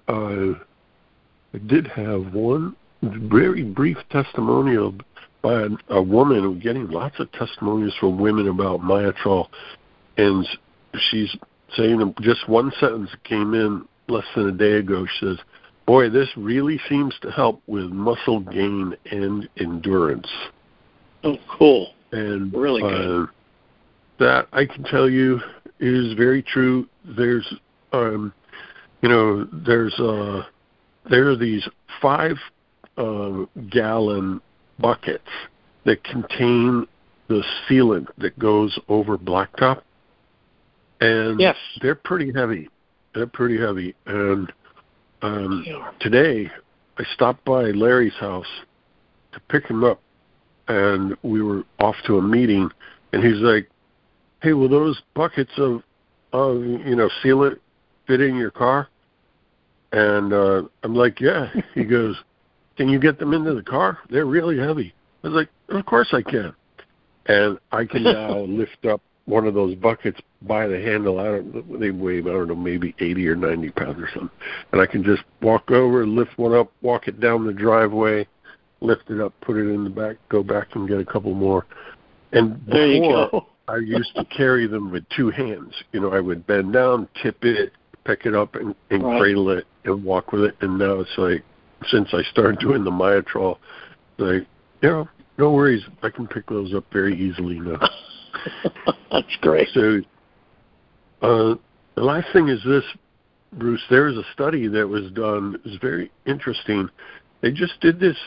I did have one very brief testimonial by a woman who's getting lots of testimonials from women about Myatrol. And she's saying just one sentence that came in less than a day ago. She says, boy, this really seems to help with muscle gain and endurance. Oh, cool. And really good. That I can tell you is very true. There's, there are these 5-gallon buckets that contain the sealant that goes over blacktop. And they're pretty heavy. And today I stopped by Larry's house to pick him up, and we were off to a meeting, and he's like, hey, will those buckets of sealant fit in your car? And I'm like, yeah. He goes, can you get them into the car? They're really heavy. I was like, of course I can. And I can now lift up one of those buckets by the handle. They weigh, maybe 80 or 90 pounds or something. And I can just walk over, lift one up, walk it down the driveway, lift it up, put it in the back, go back and get a couple more. And before, I used to carry them with 2 hands. I would bend down, tip it, pick it up, and cradle it and walk with it. And now it's like, since I started doing the Myatrol, like, no worries. I can pick those up very easily now. That's great. So the last thing is this, Bruce. There is a study that was done. It's very interesting. They just did this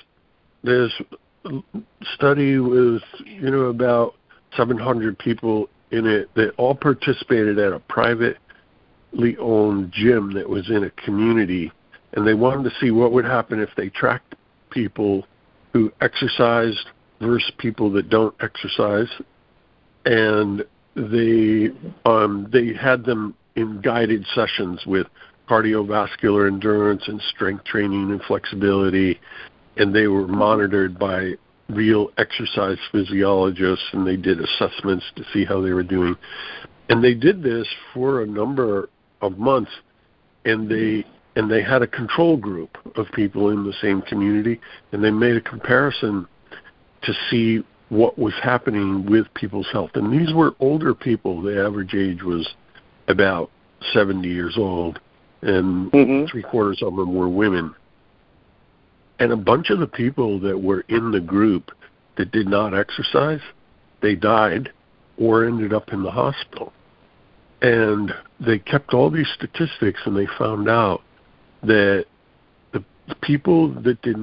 study with about 700 people in it that all participated at a privately owned gym that was in a community, and they wanted to see what would happen if they tracked people who exercised versus people that don't exercise. And they had them in guided sessions with cardiovascular endurance and strength training and flexibility, and they were monitored by real exercise physiologists, and they did assessments to see how they were doing. And they did this for a number of months, and they had a control group of people in the same community, and they made a comparison to see what was happening with people's health. And these were older people. The average age was about 70 years old, and 3/4 of them were women. And a bunch of the people that were in the group that did not exercise, they died or ended up in the hospital. And they kept all these statistics, and they found out that the people that did not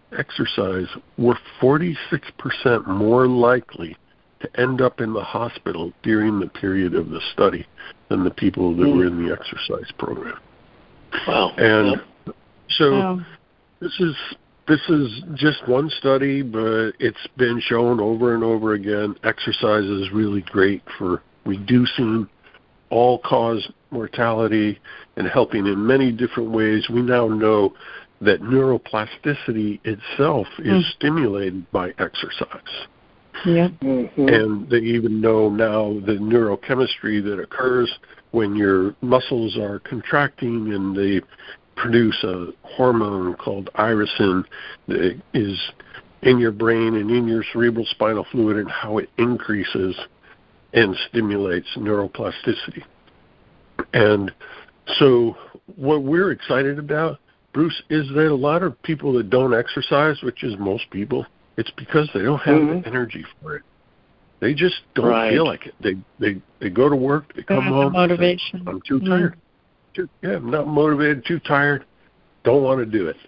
exercise were 46% more likely to end up in the hospital during the period of the study than the people that were in the exercise program. Wow. And so this is just one study, but it's been shown over and over again. Exercise is really great for reducing all-cause mortality and helping in many different ways. We now know that neuroplasticity itself is stimulated by exercise. Yeah. And they even know now the neurochemistry that occurs when your muscles are contracting, and they produce a hormone called irisin that is in your brain and in your cerebral spinal fluid, and how it increases and stimulates neuroplasticity. And so what we're excited about, Bruce, is that a lot of people that don't exercise, which is most people, it's because they don't have the energy for it. They just don't feel like it. They go to work, they come home, motivation. I'm too tired. I'm not motivated, too tired, don't want to do it.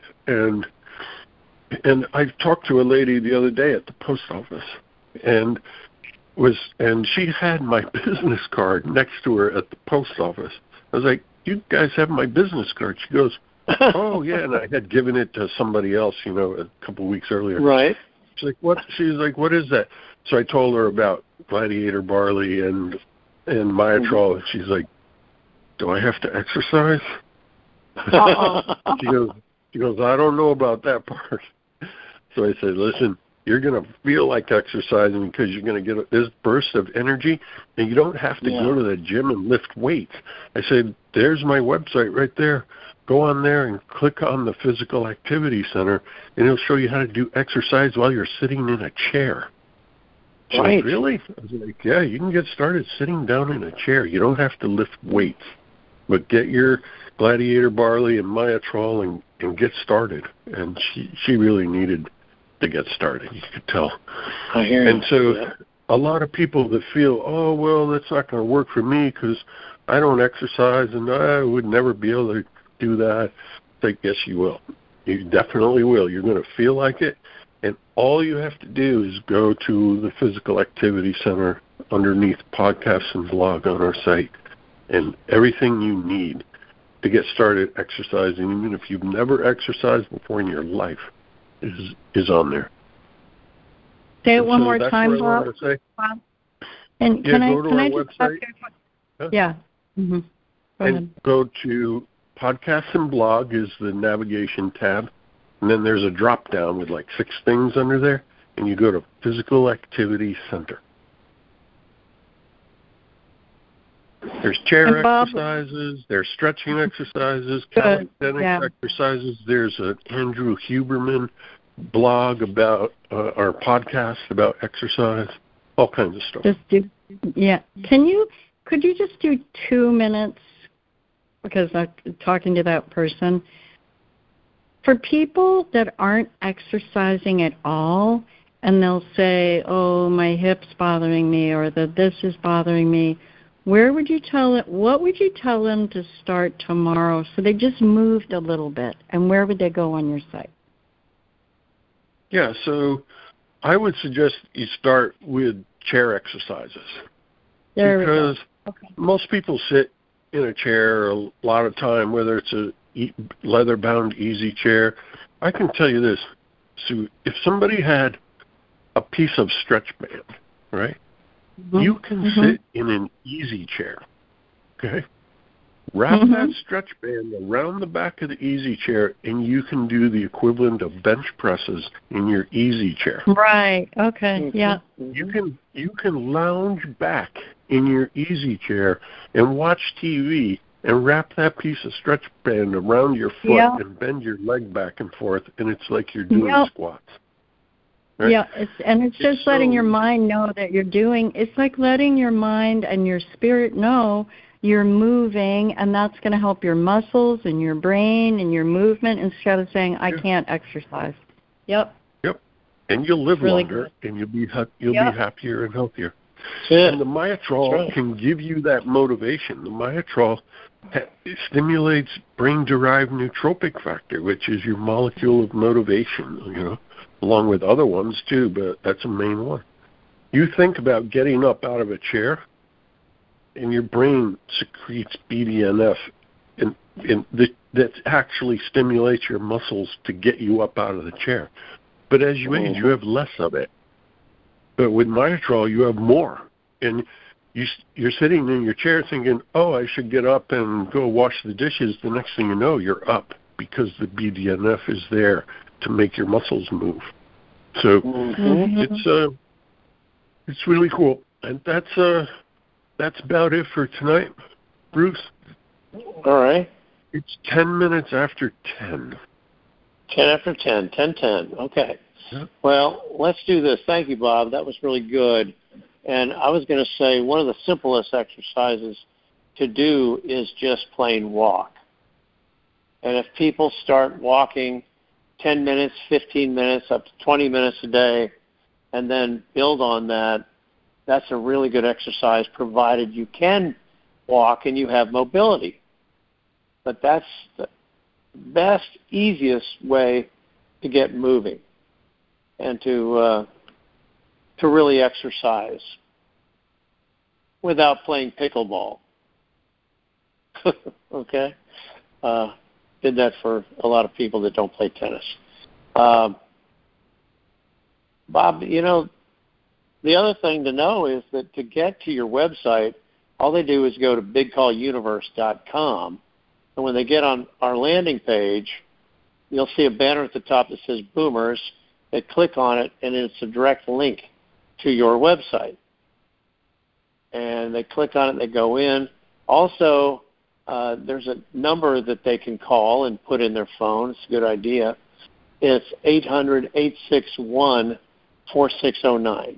And I talked to a lady the other day at the post office, and she had my business card next to her at the post office. I was like, "You guys have my business card?" She goes, "Oh yeah," and I had given it to somebody else, a couple of weeks earlier. Right. She's like, "What?" She's like, "What is that?" So I told her about Gladiator Barley and Myotrol, and she's like, "Do I have to exercise?" She goes, "I don't know about that part." So I said, "Listen, you're going to feel like exercising because you're going to get this burst of energy, and you don't have to go to the gym and lift weights." I said, "There's my website right there. Go on there and click on the Physical Activity Center, and it'll show you how to do exercise while you're sitting in a chair." She's like, "Really?" I was like, "Yeah, you can get started sitting down in a chair. You don't have to lift weights. But get your Gladiator Barley and Myotrol and get started." And she really needed to get started, you could tell. I hear you. And so a lot of people that feel, "Oh, well, that's not going to work for me because I don't exercise and I would never be able to do that." It's like, yes, you will. You definitely will. You're going to feel like it. And all you have to do is go to the Physical Activity Center underneath podcasts and blog on our site, and everything you need to get started exercising, even if you've never exercised before in your life, is on there. Say it one more time, Bob. And can I just ask you a question? Yeah. Mm-hmm. Go ahead. Go to Podcasts and Blog is the navigation tab, and then there's a drop down with like 6 things under there, and you go to Physical Activity Center. There's chair exercises, there's stretching exercises, calisthenics exercises. There's an Andrew Huberman blog about our podcast about exercise, all kinds of stuff. Could you just do 2 minutes, because I'm talking to that person, for people that aren't exercising at all, and they'll say, "Oh, my hip's bothering me," or "this is bothering me." What would you tell them to start tomorrow so they just moved a little bit, and where would they go on your site? Yeah, so I would suggest you start with chair exercises. Because most people sit in a chair a lot of time, whether it's a leather-bound easy chair. I can tell you this, Sue, if somebody had a piece of stretch band, right? You can sit in an easy chair, okay? Wrap that stretch band around the back of the easy chair, and you can do the equivalent of bench presses in your easy chair. Right, okay, yeah. You can lounge back in your easy chair and watch TV and wrap that piece of stretch band around your foot and bend your leg back and forth, and it's like you're doing squats. Right? Yeah, it's just letting your mind know that you're doing, it's like letting your mind and your spirit know you're moving, and that's going to help your muscles and your brain and your movement instead of saying, "I can't exercise." Yep. And you'll live longer, and you'll be happier and healthier. And the Myotrol can give you that motivation. The Myotrol It stimulates brain-derived nootropic factor, which is your molecule of motivation, along with other ones too, but that's a main one. You think about getting up out of a chair, and your brain secretes BDNF, and that actually stimulates your muscles to get you up out of the chair. But as you age, you have less of it. But with mitotrol, you have more. And you're sitting in your chair thinking, oh, I should get up and go wash the dishes. The next thing you know, you're up because the BDNF is there to make your muscles move. So it's really cool. And that's about it for tonight, Bruce. All right. It's 10 minutes after 10. 10 after 10, 10:10. Okay. Yep. Well, let's do this. Thank you, Bob. That was really good. And I was going to say one of the simplest exercises to do is just plain walk. And if people start walking 10 minutes, 15 minutes, up to 20 minutes a day, and then build on that, that's a really good exercise, provided you can walk and you have mobility. But that's the best, easiest way to get moving and to really exercise without playing pickleball. Okay? Did that for a lot of people that don't play tennis. Bob, the other thing to know is that to get to your website, all they do is go to bigcalluniverse.com, and when they get on our landing page, you'll see a banner at the top that says Boomers. They click on it, and it's a direct link to your website. And they click on it, they go in. Also, there's a number that they can call and put in their phone. It's a good idea. It's 800-861-4609.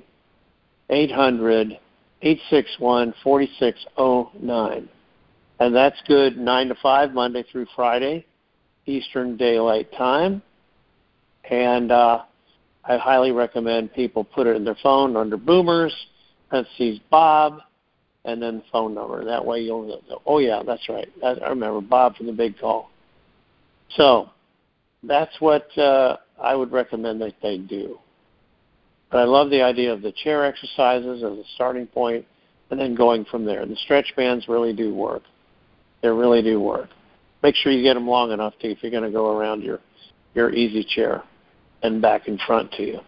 800-861-4609. And that's good 9 to 5, Monday through Friday, Eastern Daylight Time. And I highly recommend people put it in their phone under Boomers, parentheses Bob, and then the phone number. That way you'll know. Oh, yeah, that's right. I remember Bob from the Big Call. So that's what I would recommend that they do. But I love the idea of the chair exercises as a starting point and then going from there. The stretch bands really do work. They really do work. Make sure you get them long enough if you're going to go around your easy chair and back in front to you.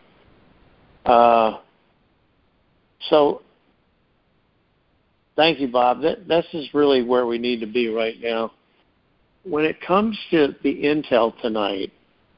So thank you, Bob. This is really where we need to be right now. When it comes to the intel tonight,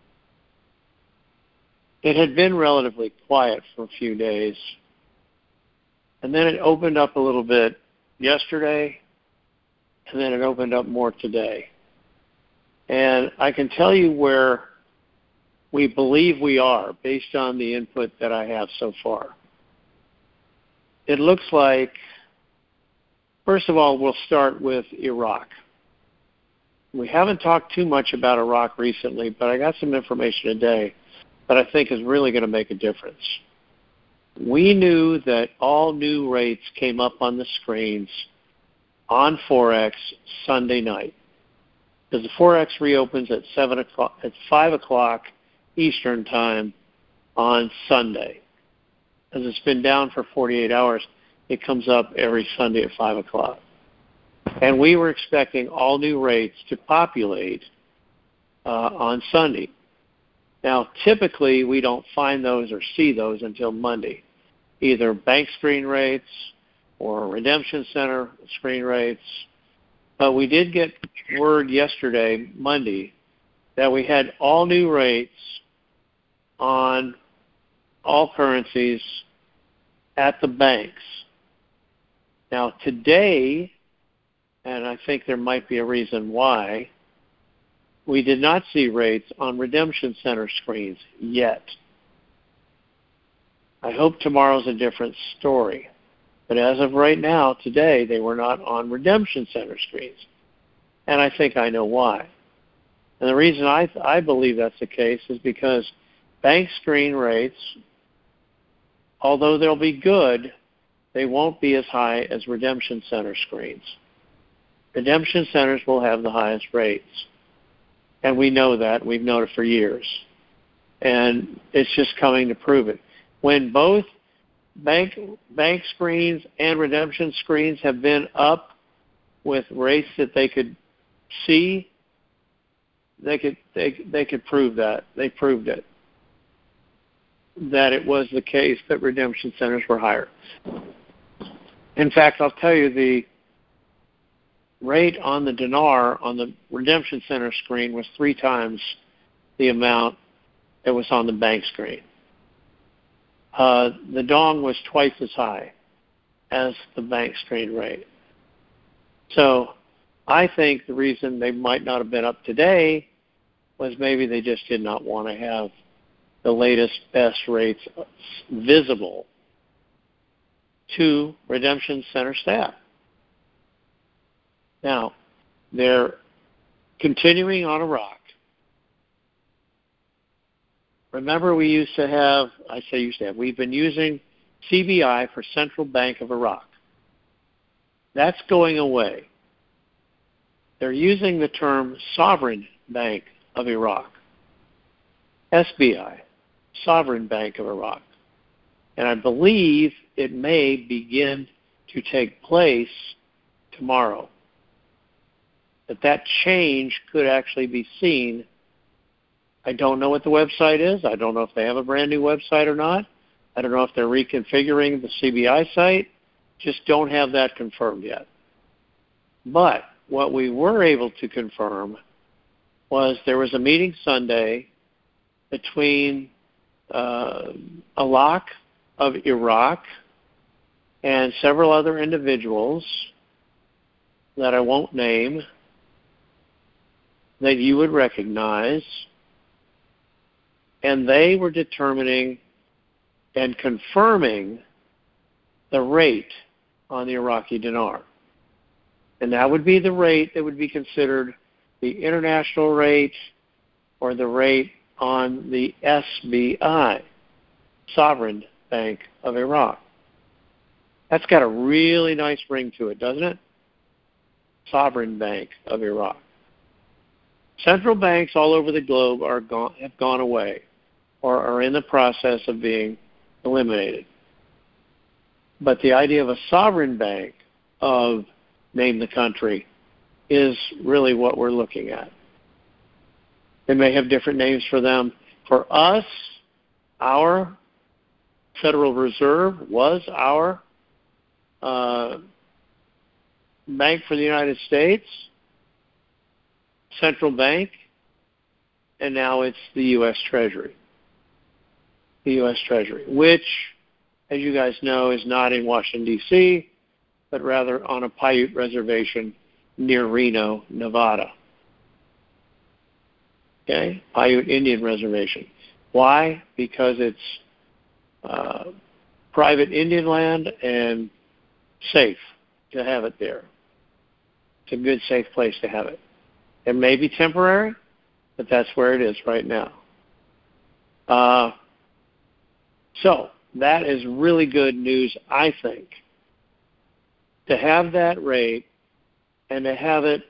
it had been relatively quiet for a few days, and then it opened up a little bit yesterday, and then it opened up more today. And I can tell you where we believe we are based on the input that I have so far. It looks like, first of all, we'll start with Iraq. We haven't talked too much about Iraq recently, but I got some information today that I think is really going to make a difference. We knew that all new rates came up on the screens on Forex Sunday night, because the Forex reopens at 5 o'clock Eastern time on Sunday. As it's been down for 48 hours, it comes up every Sunday at 5 o'clock. And we were expecting all new rates to populate on Sunday. Now, typically, we don't find those or see those until Monday, either bank screen rates or redemption center screen rates. But we did get word yesterday, Monday, that we had all new rates on all currencies at the banks. Now, today, and I think there might be a reason why, we did not see rates on redemption center screens yet. I hope tomorrow's a different story. But as of right now, today, they were not on redemption center screens. And I think I know why. And the reason I believe that's the case is because bank screen rates, although they'll be good, they won't be as high as redemption center screens. redemption centers will have the highest rates. And we know that. We've known it for years. And it's just coming to prove it. When both bank screens and redemption screens have been up with rates that they could see, they could prove that. They proved it. That it was the case that redemption centers were higher. In fact, I'll tell you, the rate on the dinar on the redemption center screen was 3 times the amount that was on the bank screen. The dong was twice as high as the bank screen rate. So I think the reason they might not have been up today was maybe they just did not want to have the latest, best rates visible to redemption center staff. Now, they're continuing on Iraq. Remember, we used to have, we've been using CBI for Central Bank of Iraq. That's going away. They're using the term Sovereign Bank of Iraq, SBI, Sovereign Bank of Iraq. And I believe it may begin to take place tomorrow. That change could actually be seen. I don't know what the website is. I don't know if they have a brand new website or not. I don't know if they're reconfiguring the CBI site. Just don't have that confirmed yet. But what we were able to confirm was there was a meeting Sunday between Alak of Iraq and several other individuals that I won't name that you would recognize, and they were determining and confirming the rate on the Iraqi dinar. And that would be the rate that would be considered the international rate or the rate on the SBI, Sovereign Bank of Iraq. That's got a really nice ring to it, doesn't it? Sovereign Bank of Iraq. Central banks all over the globe have gone away or are in the process of being eliminated. But the idea of a sovereign bank of name the country is really what we're looking at. They may have different names for them. For us, our Federal Reserve was our Bank for the United States, Central Bank, and now it's the U.S. Treasury. The U.S. Treasury, which, as you guys know, is not in Washington, D.C., but rather on a Paiute reservation near Reno, Nevada. Okay? Paiute Indian Reservation. Why? Because it's private Indian land and safe to have it there. It's a good, safe place to have it. It may be temporary, but that's where it is right now. So that is really good news, I think, to have that rate and to have it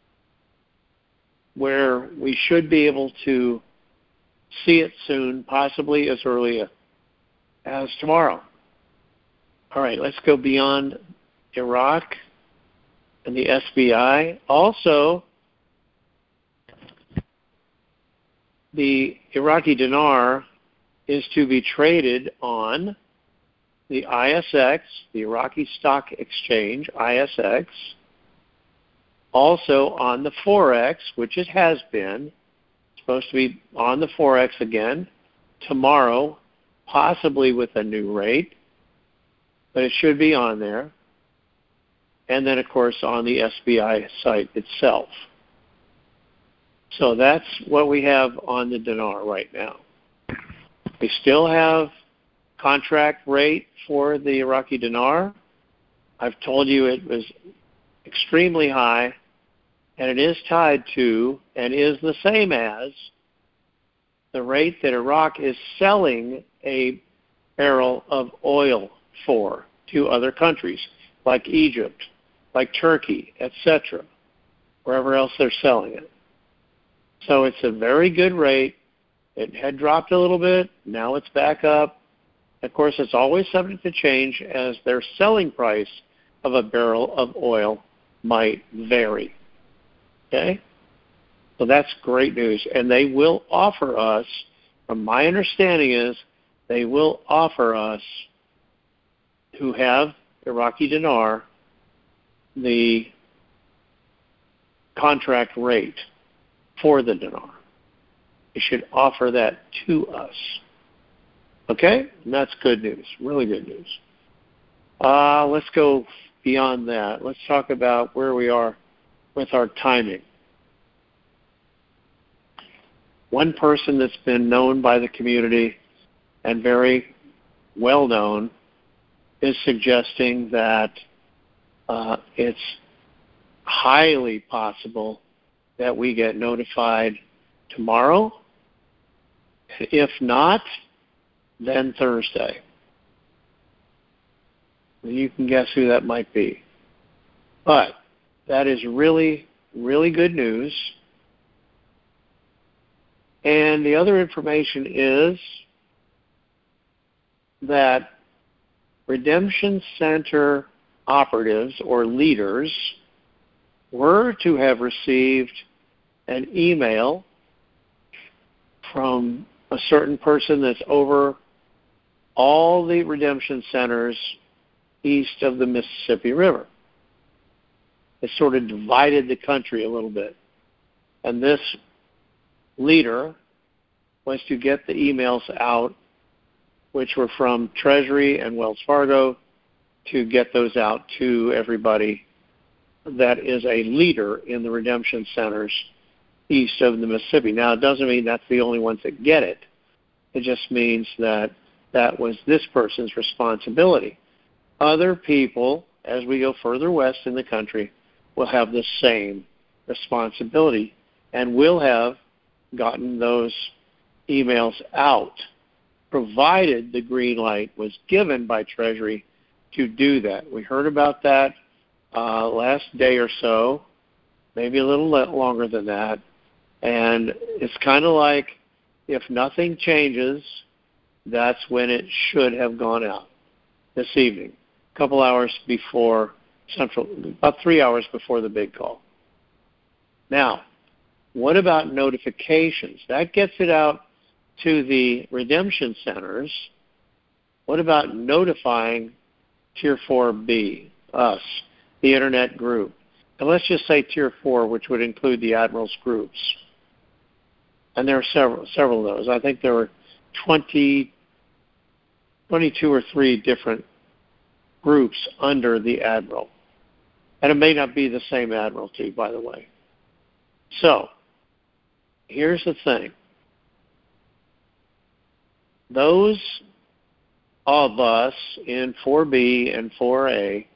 where we should be able to see it soon, possibly as early as tomorrow. All right, let's go beyond Iraq and the SBI. Also, the Iraqi dinar is to be traded on the ISX, the Iraqi Stock Exchange, ISX, also on the Forex, which it has been. It's supposed to be on the Forex again tomorrow, possibly with a new rate, but it should be on there. And then, of course, on the SBI site itself. So that's what we have on the dinar right now. We still have contract rate for the Iraqi dinar. I've told you it was extremely high, and it is tied to and is the same as the rate that Iraq is selling a barrel of oil for to other countries like Egypt, like Turkey, etc. wherever else they're selling it. So it's a very good rate. It had dropped a little bit. Now it's back up. Of course, it's always subject to change as their selling price of a barrel of oil might vary. Okay? So that's great news. And they will offer us, from my understanding is, they will offer us, who have Iraqi dinar, the contract rate for the dinar. They should offer that to us. Okay? And that's good news. Really good news. Let's go beyond that. Let's talk about where we are with our timing. One person that's been known by the community and very well known is suggesting that it's highly possible that we get notified tomorrow. If not, then Thursday. You can guess who that might be. But that is really, really good news. And the other information is that Redemption Center operatives or leaders were to have received an email from a certain person that's over all the redemption centers east of the Mississippi River. It sort of divided the country a little bit. And this leader was to get the emails out, which were from Treasury and Wells Fargo, to get those out to everybody that is a leader in the redemption centers east of the Mississippi. Now, it doesn't mean that's the only ones that get it. It just means that that was this person's responsibility. Other people, as we go further west in the country, will have the same responsibility and will have gotten those emails out, provided the green light was given by Treasury to do that. We heard about that last day or so, maybe a little longer than that. And it's kind of like if nothing changes, that's when it should have gone out this evening, a couple hours before Central, about 3 hours before the big call. Now, what about notifications? That gets it out to the redemption centers. What about notifying Tier 4B, us, the Internet group? And let's just say Tier 4, which would include the Admirals groups. And there are several of those. I think there were 22 or 3 different groups under the Admiral. And it may not be the same Admiralty, by the way. So, here's the thing. Those of us in 4B and 4A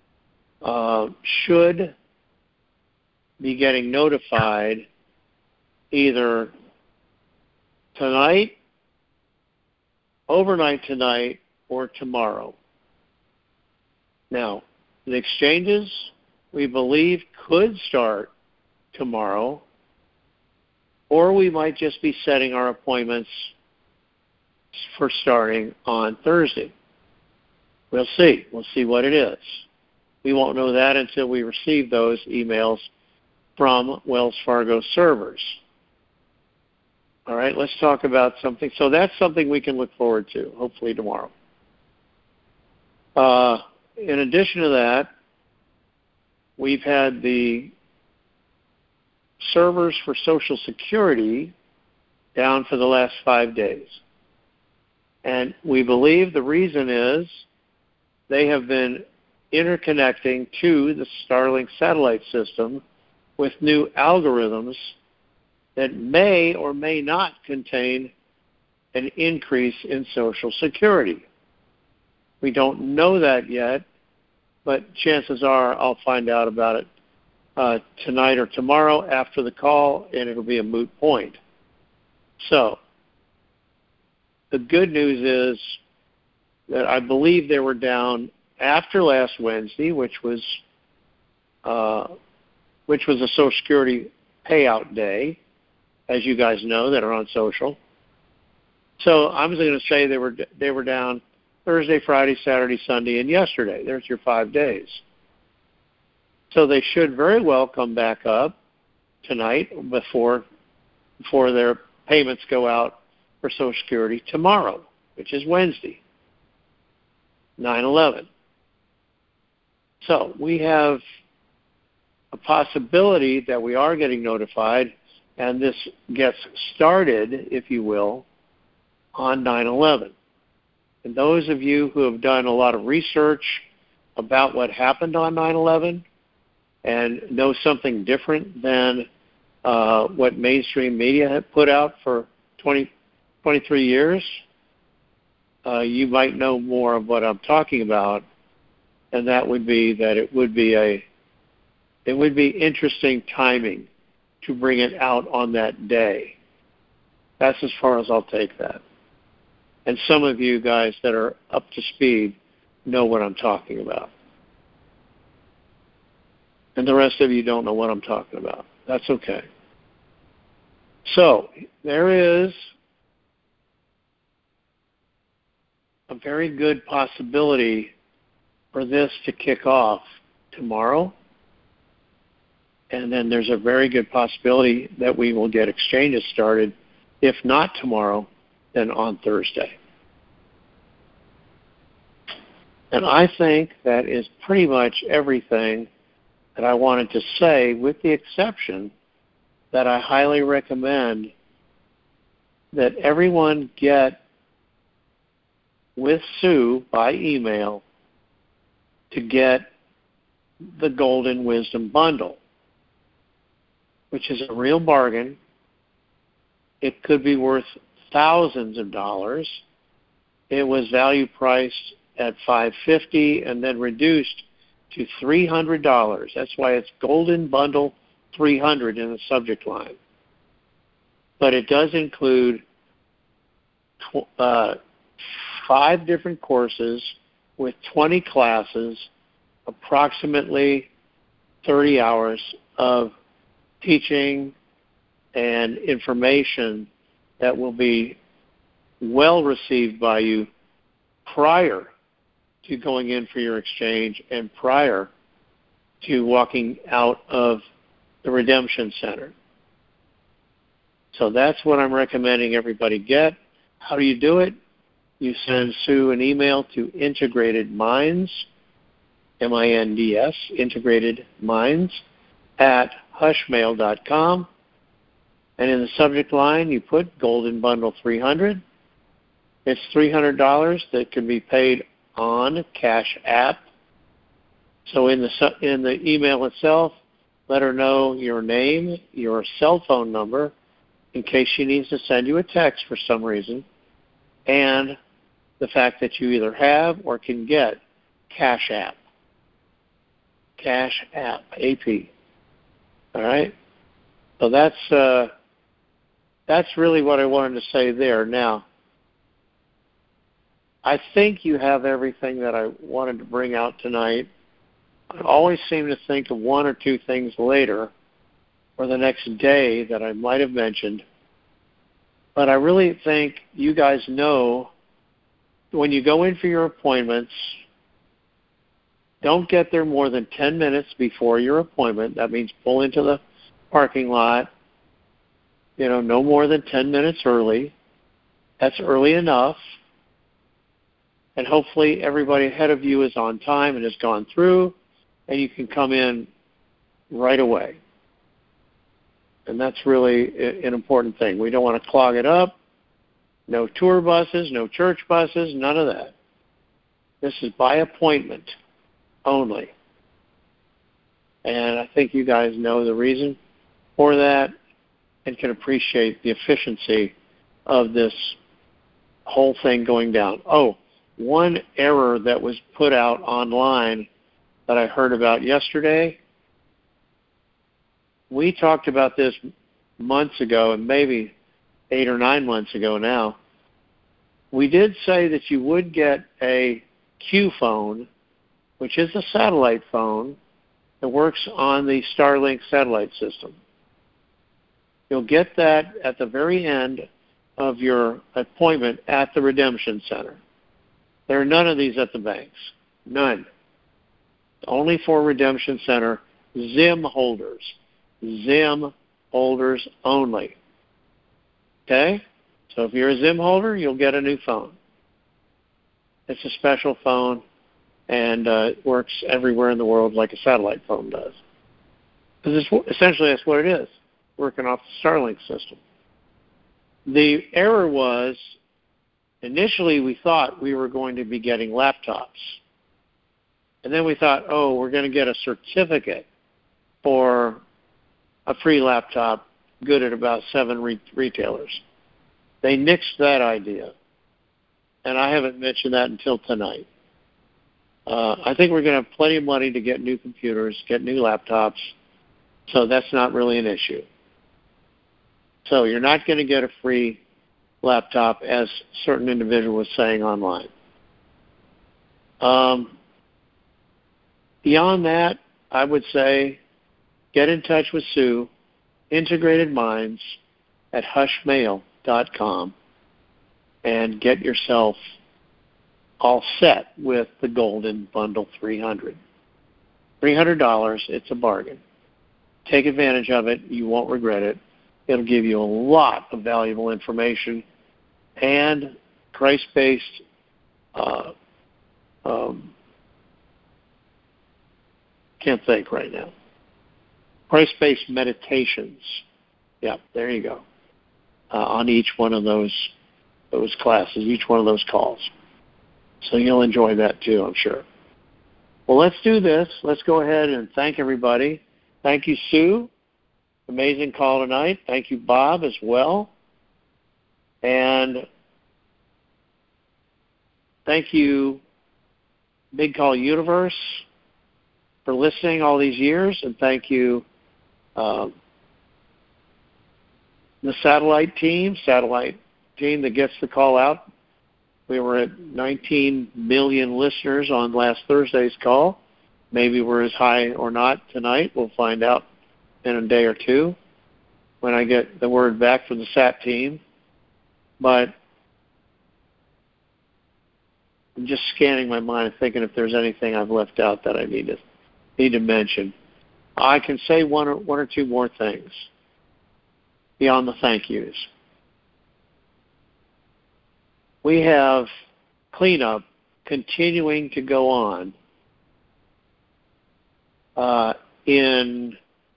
should be getting notified either tonight, overnight tonight, or tomorrow. Now, the exchanges, we believe, could start tomorrow, or we might just be setting our appointments for starting on Thursday. We'll see. We'll see what it is. We won't know that until we receive those emails from Wells Fargo servers. All right, let's talk about something. So that's something we can look forward to, hopefully tomorrow. In addition to that, we've had the servers for Social Security down for the last 5 days. And we believe the reason is they have been interconnecting to the Starlink satellite system with new algorithms that may or may not contain an increase in Social Security. We don't know that yet, but chances are I'll find out about it tonight or tomorrow after the call, and it'll be a moot point. So, the good news is that I believe they were down after last Wednesday, which was which was a Social Security payout day, as you guys know that are on social. So I was going to say they were down Thursday, Friday, Saturday, Sunday, and yesterday. There's your 5 days. So they should very well come back up tonight before their payments go out for Social Security tomorrow, which is Wednesday, 9/11. So we have a possibility that we are getting notified, and this gets started, if you will, on 9/11. And those of you who have done a lot of research about what happened on 9/11 and know something different than what mainstream media had put out for 23 years, you might know more of what I'm talking about, and that would be that it would be interesting timing to bring it out on that day. That's as far as I'll take that. And some of you guys that are up to speed know what I'm talking about. And the rest of you don't know what I'm talking about. That's okay. So there is a very good possibility for this to kick off tomorrow. And then there's a very good possibility that we will get exchanges started, if not tomorrow, then on Thursday. And I think that is pretty much everything that I wanted to say, with the exception that I highly recommend that everyone get with Sue by email to get the Golden Wisdom Bundle, which is a real bargain. It could be worth thousands of dollars. It was value priced at $550 and then reduced to $300. That's why it's Golden Bundle 300 in the subject line. But it does include 5 different courses with 20 classes, approximately 30 hours of teaching and information that will be well received by you prior to going in for your exchange and prior to walking out of the Redemption Center. So that's what I'm recommending everybody get. How do you do it? You send Sue an email to Integrated Minds, M-I-N-D-S, Integrated Minds, at hushmail.com. And in the subject line, you put Golden Bundle 300. It's $300 that can be paid on Cash App. So in the email itself, let her know your name, your cell phone number, in case she needs to send you a text for some reason, and the fact that you either have or can get Cash App. Cash App, AP. All right? So that's really what I wanted to say there. Now, I think you have everything that I wanted to bring out tonight. I always seem to think of 1 or 2 things later or the next day that I might have mentioned. But I really think you guys know when you go in for your appointments, don't get there more than 10 minutes before your appointment. That means pull into the parking lot, no more than 10 minutes early. That's early enough. And hopefully everybody ahead of you is on time and has gone through, and you can come in right away. And that's really an important thing. We don't want to clog it up. No tour buses, no church buses, none of that. This is by appointment only. And I think you guys know the reason for that and can appreciate the efficiency of this whole thing going down. Oh, one error that was put out online that I heard about yesterday. We talked about this months ago, and maybe 8 or 9 months ago now. We did say that you would get a Q phone, which is a satellite phone, that works on the Starlink satellite system. You'll get that at the very end of your appointment at the Redemption Center. There are none of these at the banks. None. Only for Redemption Center ZIM holders. ZIM holders only. Okay? So if you're a ZIM holder, you'll get a new phone. It's a special phone, and it works everywhere in the world like a satellite phone does. Because essentially that's what it is, working off the Starlink system. The error was, initially we thought we were going to be getting laptops. And then we thought, oh, we're going to get a certificate for a free laptop good at about 7 retailers. They nixed that idea. And I haven't mentioned that until tonight. I think we're going to have plenty of money to get new computers, get new laptops, so that's not really an issue. So you're not going to get a free laptop, as a certain individual was saying online. Beyond that, I would say get in touch with Sue, Integrated Minds at hushmail.com, and get yourself all set with the Golden Bundle 300. $300, it's a bargain. Take advantage of it. You won't regret it. It'll give you a lot of valuable information and Christ-based can't think right now. Christ-based meditations. Yeah, there you go. On each one of those classes, each one of those calls. So you'll enjoy that too, I'm sure. Well, let's do this. Let's go ahead and thank everybody. Thank you, Sue. Amazing call tonight. Thank you, Bob, as well. And thank you, Big Call Universe, for listening all these years. And thank you, the satellite team that gets the call out. We were at 19 million listeners on last Thursday's call. Maybe we're as high or not tonight. We'll find out in a day or two when I get the word back from the SAT team. But I'm just scanning my mind and thinking if there's anything I've left out that I need to mention. I can say one or two more things beyond the thank yous. We have cleanup continuing to go on in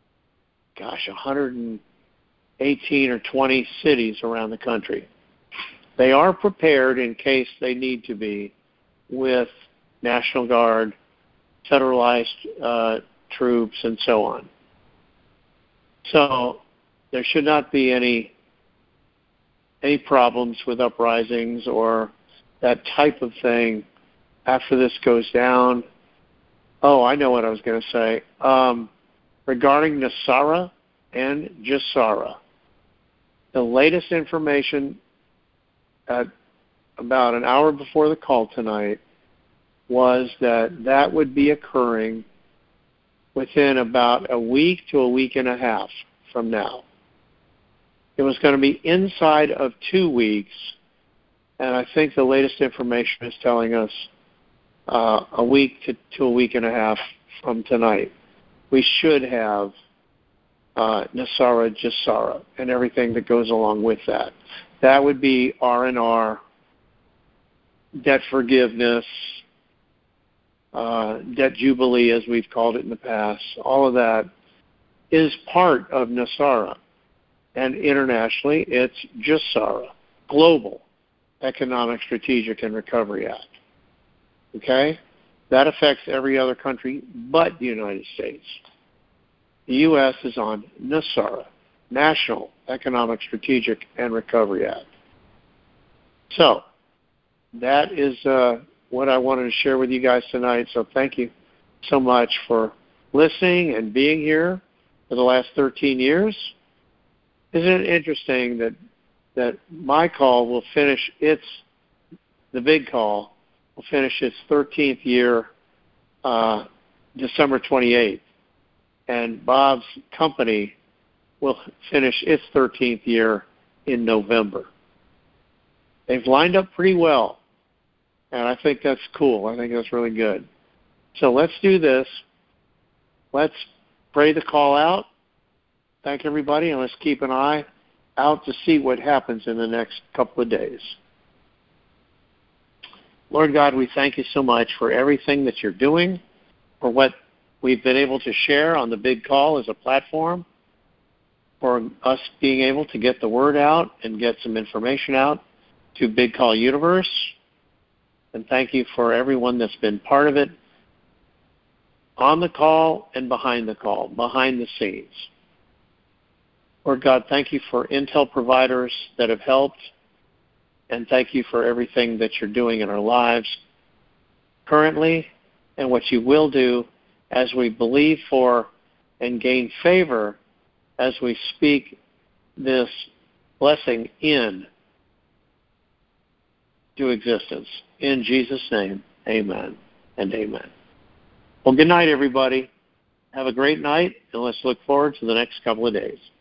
118 or 20 cities around the country. They are prepared in case they need to be with National Guard, federalized troops, and so on. So there should not be any problems with uprisings or that type of thing after this goes down. Oh, I know what I was going to say. Regarding NESARA and GESARA, the latest information at about an hour before the call tonight was that would be occurring within about a week to a week and a half from now. It was going to be inside of 2 weeks, and I think the latest information is telling us a week to a week and a half from tonight. We should have NESARA, GESARA, and everything that goes along with that. That would be R&R, debt forgiveness, debt jubilee, as we've called it in the past. All of that is part of NESARA. And internationally, it's GESARA, Global Economic Strategic and Recovery Act. Okay? That affects every other country but the United States. The U.S. is on NESARA, National Economic Strategic and Recovery Act. So, that is what I wanted to share with you guys tonight. So thank you so much for listening and being here for the last 13 years. Isn't it interesting that my call will finish the big call will finish its 13th year December 28th. and Bob's company will finish its 13th year in November. They've lined up pretty well, and I think that's cool. I think that's really good. So let's do this. Let's pray the call out. Thank everybody, and let's keep an eye out to see what happens in the next couple of days. Lord God, we thank you so much for everything that you're doing, for what we've been able to share on the Big Call as a platform, for us being able to get the word out and get some information out to Big Call Universe. And thank you for everyone that's been part of it, on the call and behind the call, behind the scenes. Lord God, thank you for intel providers that have helped, and thank you for everything that you're doing in our lives currently and what you will do as we believe for and gain favor as we speak this blessing into existence. In Jesus' name, amen and amen. Well, good night, everybody. Have a great night, and let's look forward to the next couple of days.